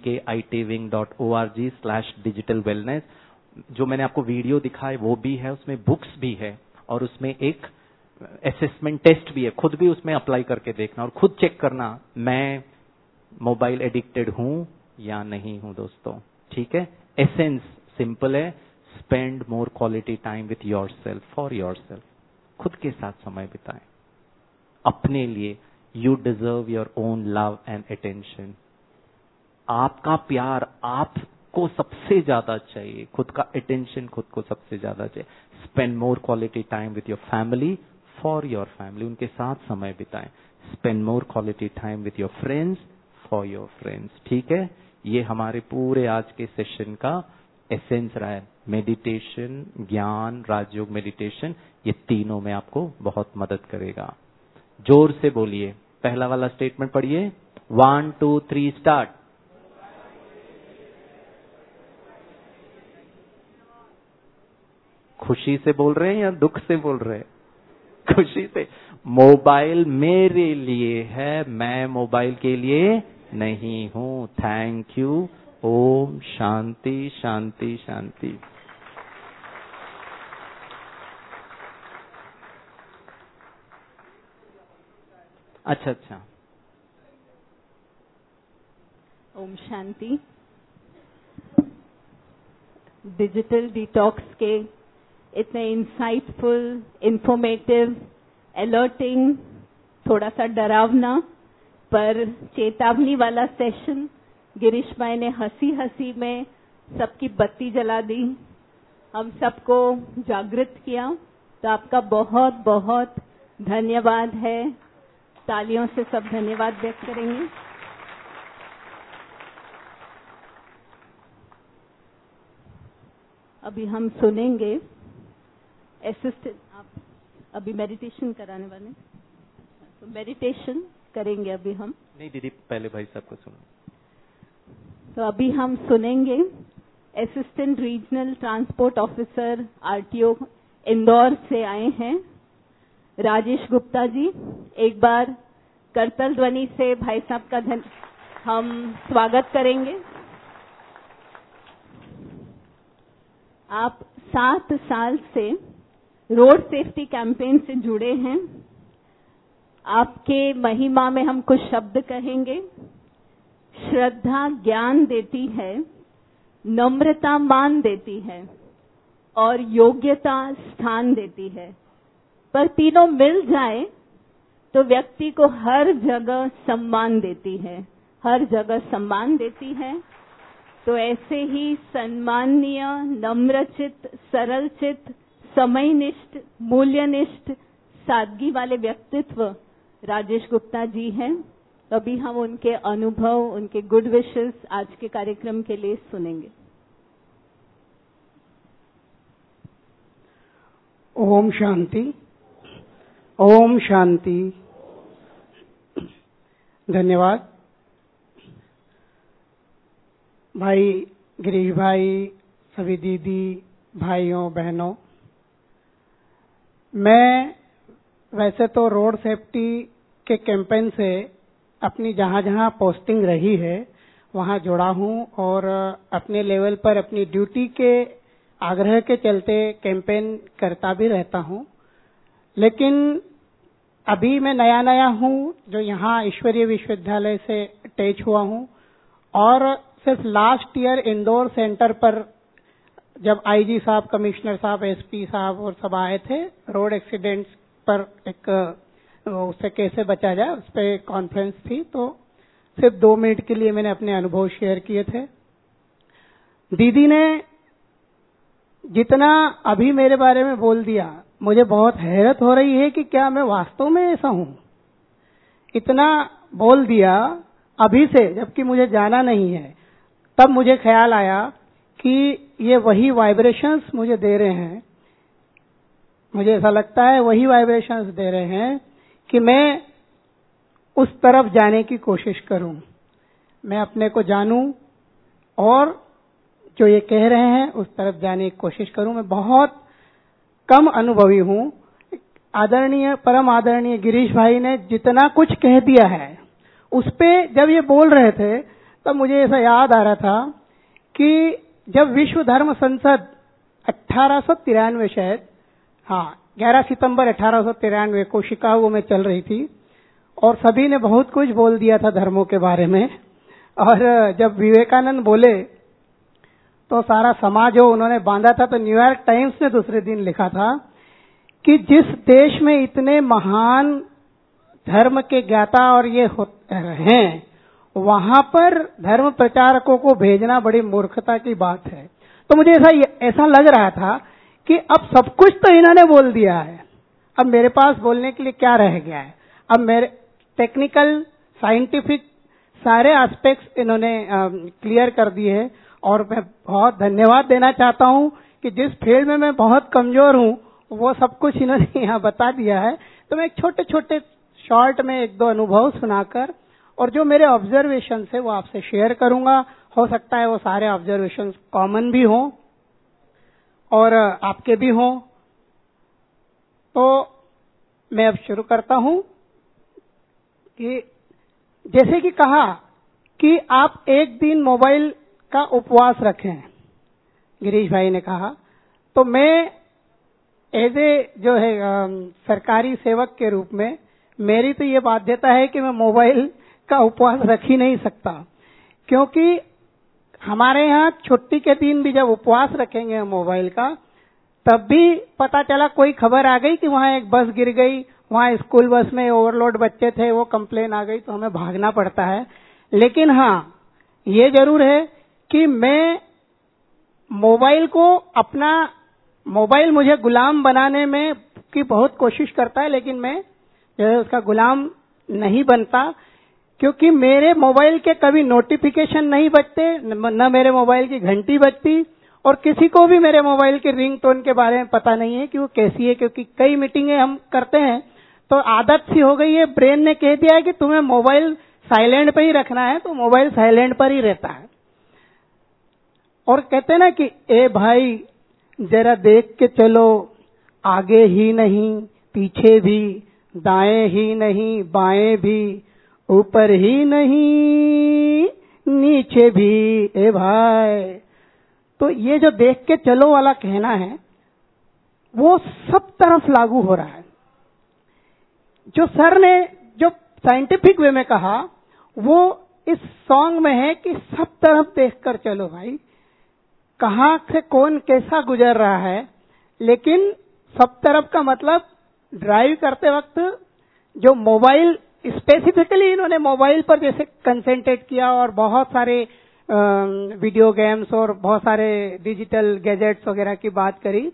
bkitving.org/digital-wellness। जो मैंने आपको वीडियो दिखाए वो भी है, उसमें बुक्स भी है, और उसमें एक असेसमेंट टेस्ट भी है। खुद भी उसमें अप्लाई करके देखना और खुद चेक करना, मैं मोबाइल एडिक्टेड हूं या नहीं हूं दोस्तों। ठीक है? एसेंस सिंपल है, spend more quality time with yourself, for yourself. खुद के साथ समय बिताएं, अपने लिए। You deserve your own love and attention. आपका प्यार आपको सबसे ज्यादा चाहिए, खुद का अटेंशन खुद को सबसे ज्यादा चाहिए। Spend more quality time with your family, for your family, उनके साथ समय बिताएं। Spend more quality time with your friends, for your friends. ठीक है? ये हमारे पूरे आज के सेशन का एसेंस रहा है। मेडिटेशन, ज्ञान, राजयोग मेडिटेशन, ये तीनों में आपको बहुत मदद करेगा। जोर से बोलिए, पहला वाला स्टेटमेंट पढ़िए। 1 2 3 स्टार्ट। खुशी से बोल रहे हैं या दुख से बोल रहे हैं? खुशी से। मोबाइल मेरे लिए है, मैं मोबाइल के लिए नहीं हूं। Thank you. ओम शांति शांति शांति। अच्छा। ओम शांति। डिजिटल डिटॉक्स के इतने इंसाइटफुल, इंफॉर्मेटिव, अलर्टिंग, थोड़ा सा डरावना पर चेतावनी वाला सेशन गिरीश भाई ने हंसी हंसी में सबकी बत्ती जला दी, हम सबको जागृत किया। तो आपका बहुत बहुत धन्यवाद है। तालियों से सब धन्यवाद व्यक्त करेंगे। अभी हम सुनेंगे असिस्टेंट। आप अभी मेडिटेशन कराने वाले, तो मेडिटेशन करेंगे अभी हम। नहीं दीदी, पहले भाई साहब को सुनो। तो अभी हम सुनेंगे assistant regional transport officer RTO Indore से आए हैं राजेश गुप्ता जी। एक बार करतल ध्वनि से भाई साहब का हम स्वागत करेंगे। आप 7 साल से रोड सेफ्टी कैंपेन से जुड़े हैं। आपके महिमा में हम कुछ शब्द कहेंगे। श्रद्धा ज्ञान देती है, नम्रता मान देती है और योग्यता स्थान देती है। पर तीनों मिल जाए तो व्यक्ति को हर जगह सम्मान देती है, हर जगह सम्मान देती है। तो ऐसे ही सम्माननीय, नम्रचित, सरलचित, समयनिष्ठ, मूल्यनिष्ठ, सादगी वाले व्यक्तित्व राजेश गुप्ता जी हैं। अभी हम उनके अनुभव, उनके गुड विशेस आज के कार्यक्रम के लिए सुनेंगे। ओम शांति, ओम शांति। धन्यवाद भाई गिरीश भाई, सभी दीदी भाइयों बहनों। मैं वैसे तो रोड सेफ्टी के कैंपेन से अपनी जहां जहां पोस्टिंग रही है वहां जुड़ा हूं और अपने लेवल पर अपनी ड्यूटी के आग्रह के चलते कैंपेन करता भी रहता हूं। लेकिन अभी मैं नया हूं जो यहाँ ईश्वरीय विश्वविद्यालय से अटैच हुआ हूं और सिर्फ लास्ट ईयर इंदौर सेंटर पर जब आईजी साहब, कमिश्नर साहब, एसपी साहब और सब आए थे, रोड एक्सीडेंट्स पर एक उससे कैसे बचा जाए उस पर कॉन्फ्रेंस थी, तो सिर्फ 2 मिनट के लिए मैंने अपने अनुभव शेयर किए थे। दीदी ने जितना अभी मेरे बारे में बोल दिया, मुझे बहुत हैरत हो रही है कि क्या मैं वास्तव में ऐसा हूं। इतना बोल दिया अभी से, जबकि मुझे जाना नहीं है। तब मुझे ख्याल आया कि ये वही वाइब्रेशंस मुझे दे रहे हैं, मुझे ऐसा लगता है वही वाइब्रेशंस दे रहे हैं कि मैं उस तरफ जाने की कोशिश करूं, मैं अपने को जानूं और जो ये कह रहे हैं उस तरफ जाने की कोशिश करूं। मैं बहुत कम अनुभवी हूं। आदरणीय, परम आदरणीय गिरीश भाई ने जितना कुछ कह दिया है उस पे जब ये बोल रहे थे तब मुझे ऐसा याद आ रहा था कि जब विश्व धर्म संसद 1893 शायद, 11 सितंबर 1893 को शिकागो में चल रही थी और सभी ने बहुत कुछ बोल दिया था धर्मों के बारे में। और जब विवेकानंद बोले तो सारा समाज जो उन्होंने बांधा था, तो न्यूयॉर्क टाइम्स ने दूसरे दिन लिखा था कि जिस देश में इतने महान धर्म के ज्ञाता और ये हैं, वहां पर धर्म प्रचारकों को भेजना बड़ी मूर्खता की बात है। तो मुझे ऐसा लग रहा था कि अब सब कुछ तो इन्होंने बोल दिया है, अब मेरे पास बोलने के लिए क्या रह गया है। अब मेरे टेक्निकल, साइंटिफिक सारे एस्पेक्ट्स इन्होंने क्लियर कर दिए हैं और मैं बहुत धन्यवाद देना चाहता हूं कि जिस फील्ड में मैं बहुत कमजोर हूं वो सब कुछ इन्होंने यहाँ बता दिया है। तो मैं एक छोटे छोटे शॉर्ट में 1-2 अनुभव सुनाकर और जो मेरे ऑब्जर्वेशन है वो आपसे शेयर करूंगा। हो सकता है वो सारे ऑब्जर्वेशन कॉमन भी हों। और आपके भी हों। तो मैं अब शुरू करता हूं कि जैसे कि कहा कि आप एक दिन मोबाइल का उपवास रखें, गिरीश भाई ने कहा, तो मैं एज ए जो है सरकारी सेवक के रूप में मेरी तो ये बाध्यता है कि मैं मोबाइल का उपवास रख ही नहीं सकता, क्योंकि हमारे यहाँ छुट्टी के दिन भी जब उपवास रखेंगे मोबाइल का, तब भी पता चला कोई खबर आ गई कि वहाँ एक बस गिर गई, वहाँ स्कूल बस में ओवरलोड बच्चे थे, वो कंप्लेन आ गई, तो हमें भागना पड़ता है। लेकिन हाँ, ये जरूर है कि मैं मोबाइल को अपना, मोबाइल मुझे गुलाम बनाने में की बहुत कोशिश करता है, लेकिन मैं जो है उसका गुलाम नहीं बनता, क्योंकि मेरे मोबाइल के कभी नोटिफिकेशन नहीं बजते, न मेरे मोबाइल की घंटी बजती, और किसी को भी मेरे मोबाइल के रिंगटोन के बारे में पता नहीं है कि वो कैसी है, क्योंकि कई मीटिंगें हम करते हैं तो आदत सी हो गई है, ब्रेन ने कह दिया है कि तुम्हें मोबाइल साइलेंट पे ही रखना है, तो मोबाइल साइलेंट पर ही रहता है। और कहते हैं ना कि ए भाई जरा देख के चलो, आगे ही नहीं पीछे भी, दाएं ही नहीं बाएं भी, ऊपर ही नहीं नीचे भी, ए भाई। तो ये जो देख के चलो वाला कहना है वो सब तरफ लागू हो रहा है। जो सर ने जो साइंटिफिक वे में कहा वो इस सॉन्ग में है कि सब तरफ देखकर चलो भाई, कहां से कौन कैसा गुजर रहा है। लेकिन सब तरफ का मतलब ड्राइव करते वक्त जो मोबाइल, स्पेसिफिकली इन्होंने मोबाइल पर जैसे कंसेंट्रेट किया और बहुत सारे वीडियो गेम्स और बहुत सारे डिजिटल गैजेट्स वगैरह की बात करी,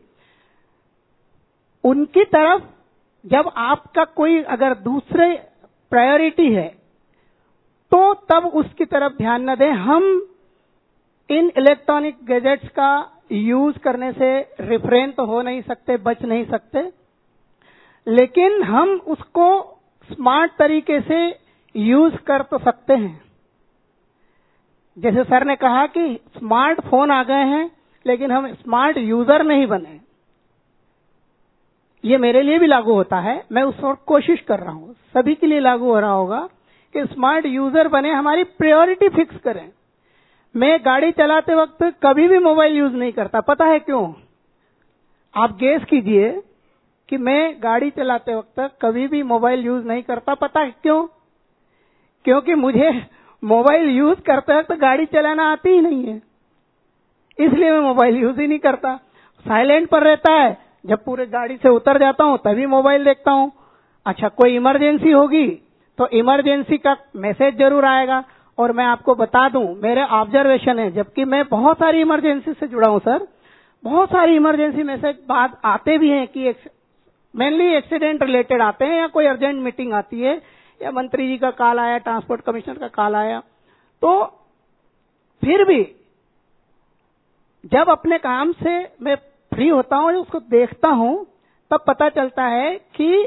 उनकी तरफ जब आपका कोई अगर दूसरे प्रायोरिटी है तो तब उसकी तरफ ध्यान न दें। हम इन इलेक्ट्रॉनिक गैजेट्स का यूज करने से रिफ्रेन तो हो नहीं सकते, बच नहीं सकते, लेकिन हम उसको स्मार्ट तरीके से यूज कर तो सकते हैं। जैसे सर ने कहा कि स्मार्टफोन आ गए हैं लेकिन हम स्मार्ट यूजर नहीं बने, ये मेरे लिए भी लागू होता है, मैं उस वक्त कोशिश कर रहा हूं, सभी के लिए लागू हो रहा होगा कि स्मार्ट यूजर बने, हमारी प्रायोरिटी फिक्स करें। मैं गाड़ी चलाते वक्त कभी भी मोबाइल यूज नहीं करता, पता है क्यों? आप गेस कीजिए कि मैं गाड़ी चलाते वक्त कभी भी मोबाइल यूज नहीं करता, पता है क्यों? क्योंकि मुझे मोबाइल यूज करते वक्त गाड़ी चलाना आती ही नहीं है, इसलिए मैं मोबाइल यूज ही नहीं करता। साइलेंट पर रहता है, जब पूरे गाड़ी से उतर जाता हूं तभी मोबाइल देखता हूं। अच्छा, कोई इमरजेंसी होगी तो इमरजेंसी का मैसेज जरूर आएगा। और मैं आपको बता दूं, मेरे ऑब्जर्वेशन है, जबकि मैं बहुत सारी इमरजेंसी से जुड़ा हूं सर, बहुत सारी इमरजेंसी मैसेज बाद आते भी हैं कि मेनली एक्सीडेंट रिलेटेड आते हैं, या कोई अर्जेंट मीटिंग आती है, या मंत्री जी का कॉल आया, ट्रांसपोर्ट कमिश्नर का कॉल आया। तो फिर भी जब अपने काम से मैं फ्री होता हूं, उसको देखता हूं, तब पता चलता है कि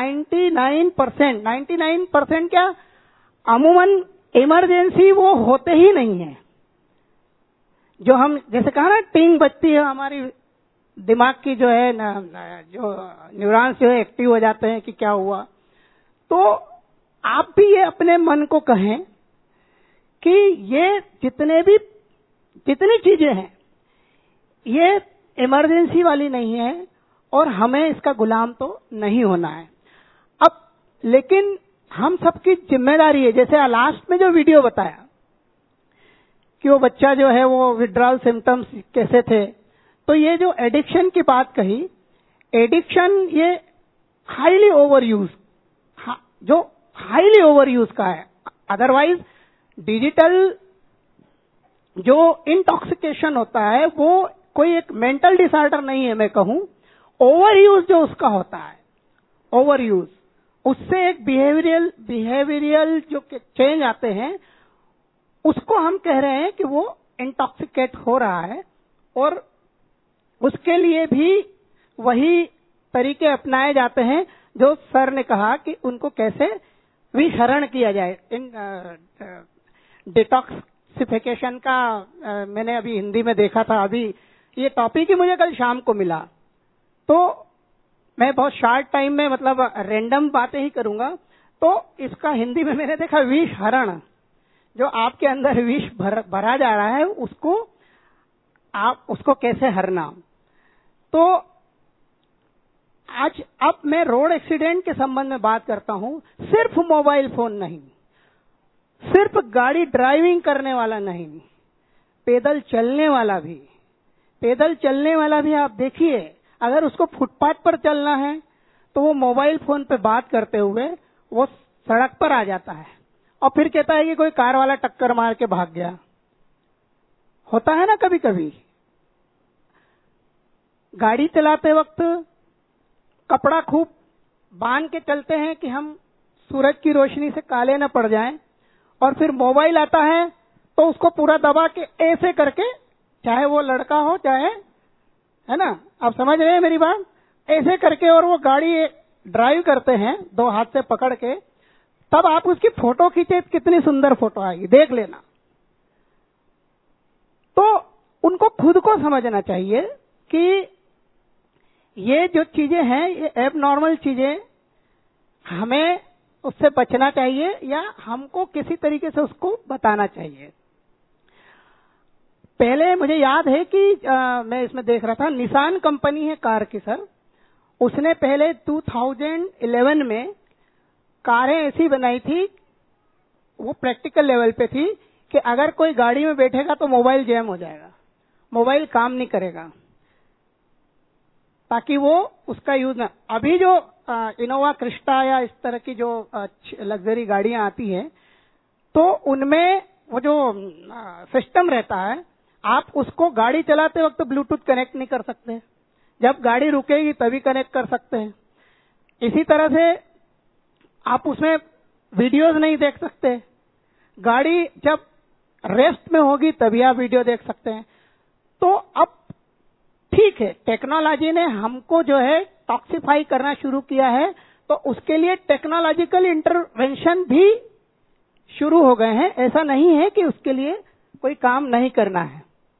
99% क्या, अमूमन इमरजेंसी वो होते ही नहीं है। जो हम जैसे कहा ना, टिंग बजती है, हमारी दिमाग की जो है जो न्यूरॉन्स जो है एक्टिव हो जाते हैं कि क्या हुआ। तो आप भी ये अपने मन को कहें कि ये जितनी चीजें हैं ये इमरजेंसी वाली नहीं है और हमें इसका गुलाम तो नहीं होना है। अब लेकिन हम सबकी जिम्मेदारी है, जैसे लास्ट में जो वीडियो बताया कि वो बच्चा जो है वो विड्रॉल सिम्टम्स कैसे थे, तो ये जो एडिक्शन की बात कही, एडिक्शन ये हाईली ओवर यूज, जो हाईली ओवर यूज का है। अदरवाइज डिजिटल जो इंटॉक्सिकेशन होता है वो कोई एक मेंटल डिसऑर्डर नहीं है, मैं कहूं ओवर यूज जो उसका होता है, ओवर यूज, उससे एक बिहेवियरल जो चेंज आते हैं, उसको हम कह रहे हैं कि वो इंटॉक्सिकेट हो रहा है। और उसके लिए भी वही तरीके अपनाए जाते हैं जो सर ने कहा कि उनको कैसे विहरण किया जाए। इन डिटॉक्सिफिकेशन का मैंने अभी हिंदी में देखा था, अभी ये टॉपिक ही मुझे कल शाम को मिला, तो मैं बहुत शॉर्ट टाइम में मतलब रैंडम बातें ही करूंगा। तो इसका हिंदी में मैंने देखा विष हरण, जो आपके अंदर विष भरा जा रहा है उसको कैसे हरना। तो आज अब मैं रोड एक्सीडेंट के संबंध में बात करता हूं। सिर्फ मोबाइल फोन नहीं, सिर्फ गाड़ी ड्राइविंग करने वाला नहीं, पैदल चलने वाला भी आप देखिए, अगर उसको फुटपाथ पर चलना है तो वो मोबाइल फोन पे बात करते हुए वो सड़क पर आ जाता है और फिर कहता है कि कोई कार वाला टक्कर मार के भाग गया। होता है ना कभी कभी। गाड़ी चलाते वक्त कपड़ा खूब बांध के चलते हैं कि हम सूरज की रोशनी से काले न पड़ जाएं, और फिर मोबाइल आता है तो उसको पूरा दबा के ऐसे करके, चाहे वो लड़का हो चाहे, है ना, आप समझ रहे हैं मेरी बात, ऐसे करके और वो गाड़ी ड्राइव करते हैं 2 हाथ से पकड़ के। तब आप उसकी फोटो खींचे, कितनी सुंदर फोटो आएगी, देख लेना। तो उनको खुद को समझना चाहिए कि ये जो चीजें हैं, ये एबनॉर्मल चीजें, हमें उससे बचना चाहिए या हमको किसी तरीके से उसको बताना चाहिए। पहले मुझे याद है कि मैं इसमें देख रहा था, निसान कंपनी है कार की सर, उसने पहले 2011 में कारें ऐसी बनाई थी, वो प्रैक्टिकल लेवल पे थी कि अगर कोई गाड़ी में बैठेगा तो मोबाइल जैम हो जाएगा, मोबाइल काम नहीं करेगा, ताकि वो उसका यूज ना। अभी जो इनोवा क्रिस्टा या इस तरह की जो लग्जरी गाड़ियां आती हैं, तो उनमें वो जो सिस्टम रहता है, आप उसको गाड़ी चलाते वक्त ब्लूटूथ कनेक्ट नहीं कर सकते, जब गाड़ी रुकेगी तभी कनेक्ट कर सकते हैं। इसी तरह से आप उसमें वीडियोस नहीं देख सकते, गाड़ी जब रेस्ट में होगी तभी आप वीडियो देख सकते हैं। तो अब ठीक है, टेक्नोलॉजी ने हमको जो है टॉक्सिफाई करना शुरू किया है, तो उसके लिए टेक्नोलॉजिकल इंटरवेंशन भी शुरू हो गए हैं। ऐसा नहीं है कि उसके लिए कोई काम नहीं करना है।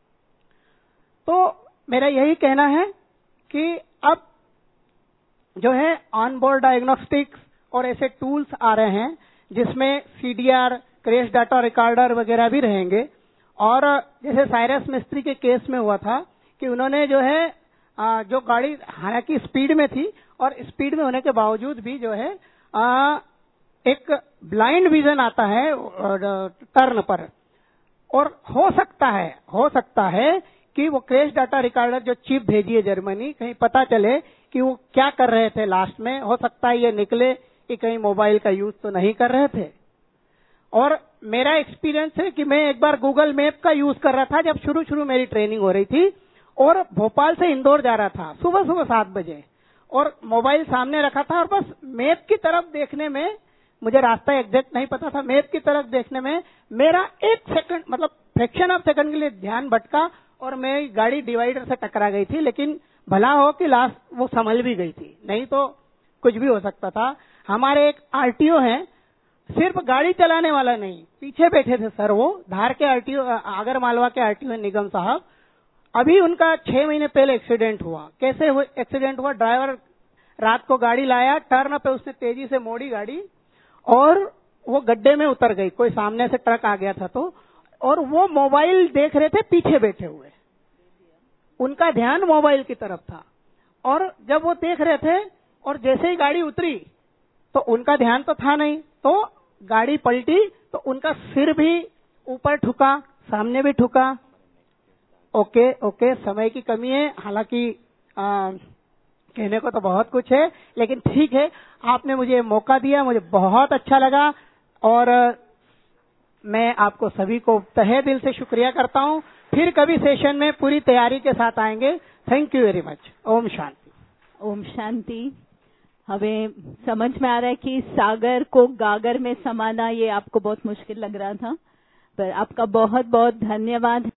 तो मेरा यही कहना है कि अब जो है ऑन बोर्ड डायग्नोस्टिक्स और ऐसे टूल्स आ रहे हैं जिसमें सीडीआर, क्रैश डाटा रिकॉर्डर वगैरह भी रहेंगे। और जैसे साइरस मिस्त्री के केस में हुआ था कि उन्होंने जो है जो गाड़ी हालांकि स्पीड में थी, और स्पीड में होने के बावजूद भी जो है एक ब्लाइंड विजन आता है टर्न पर, और हो सकता है कि वो क्रैश डाटा रिकॉर्डर जो चिप भेजी है जर्मनी, कहीं पता चले कि वो क्या कर रहे थे लास्ट में। हो सकता है ये निकले कि कहीं मोबाइल का यूज तो नहीं कर रहे थे। और मेरा एक्सपीरियंस है कि मैं एक बार गूगल मैप का यूज कर रहा था जब शुरू मेरी ट्रेनिंग हो रही थी, और भोपाल से इंदौर जा रहा था सुबह 7 बजे, और मोबाइल सामने रखा था, और बस मैप की तरफ देखने में, मुझे रास्ता एग्जैक्ट नहीं पता था, मैप की तरफ देखने में मेरा 1 सेकंड मतलब फ्रैक्शन ऑफ सेकंड के लिए ध्यान भटका और मैं गाड़ी डिवाइडर से टकरा गई थी। लेकिन भला हो कि लास्ट वो संभल भी गई थी, नहीं तो कुछ भी हो सकता था। हमारे एक आरटीओ हैं, सिर्फ गाड़ी चलाने वाला नहीं, पीछे बैठे थे सर, वो धार के आरटीओ, आगर मालवा के आरटीओ है निगम साहब। अभी उनका 6 महीने पहले एक्सीडेंट हुआ। कैसे एक्सीडेंट हुआ? ड्राइवर रात को गाड़ी लाया, टर्न पे उसने तेजी से मोड़ी गाड़ी और वो गड्ढे में उतर गई। कोई सामने से ट्रक आ गया था तो, और वो मोबाइल देख रहे थे पीछे बैठे हुए, उनका ध्यान मोबाइल की तरफ था। और जब वो देख रहे थे और जैसे ही गाड़ी उतरी तो उनका ध्यान तो था नहीं, तो गाड़ी पलटी तो उनका सिर भी ऊपर ठुका, सामने भी ठुका। ओके, समय की कमी है, हालांकि कहने को तो बहुत कुछ है, लेकिन ठीक है, आपने मुझे मौका दिया, मुझे बहुत अच्छा लगा, और मैं आपको सभी को तहे दिल से शुक्रिया करता हूं। फिर कभी सेशन में पूरी तैयारी के साथ आएंगे। Thank you very much. ओम शांति। ओम शांति। हमें समझ में आ रहा है कि सागर को गागर में समाना ये आपको बहुत मुश्किल लग रहा था, पर आपका बहुत बहुत धन्यवाद।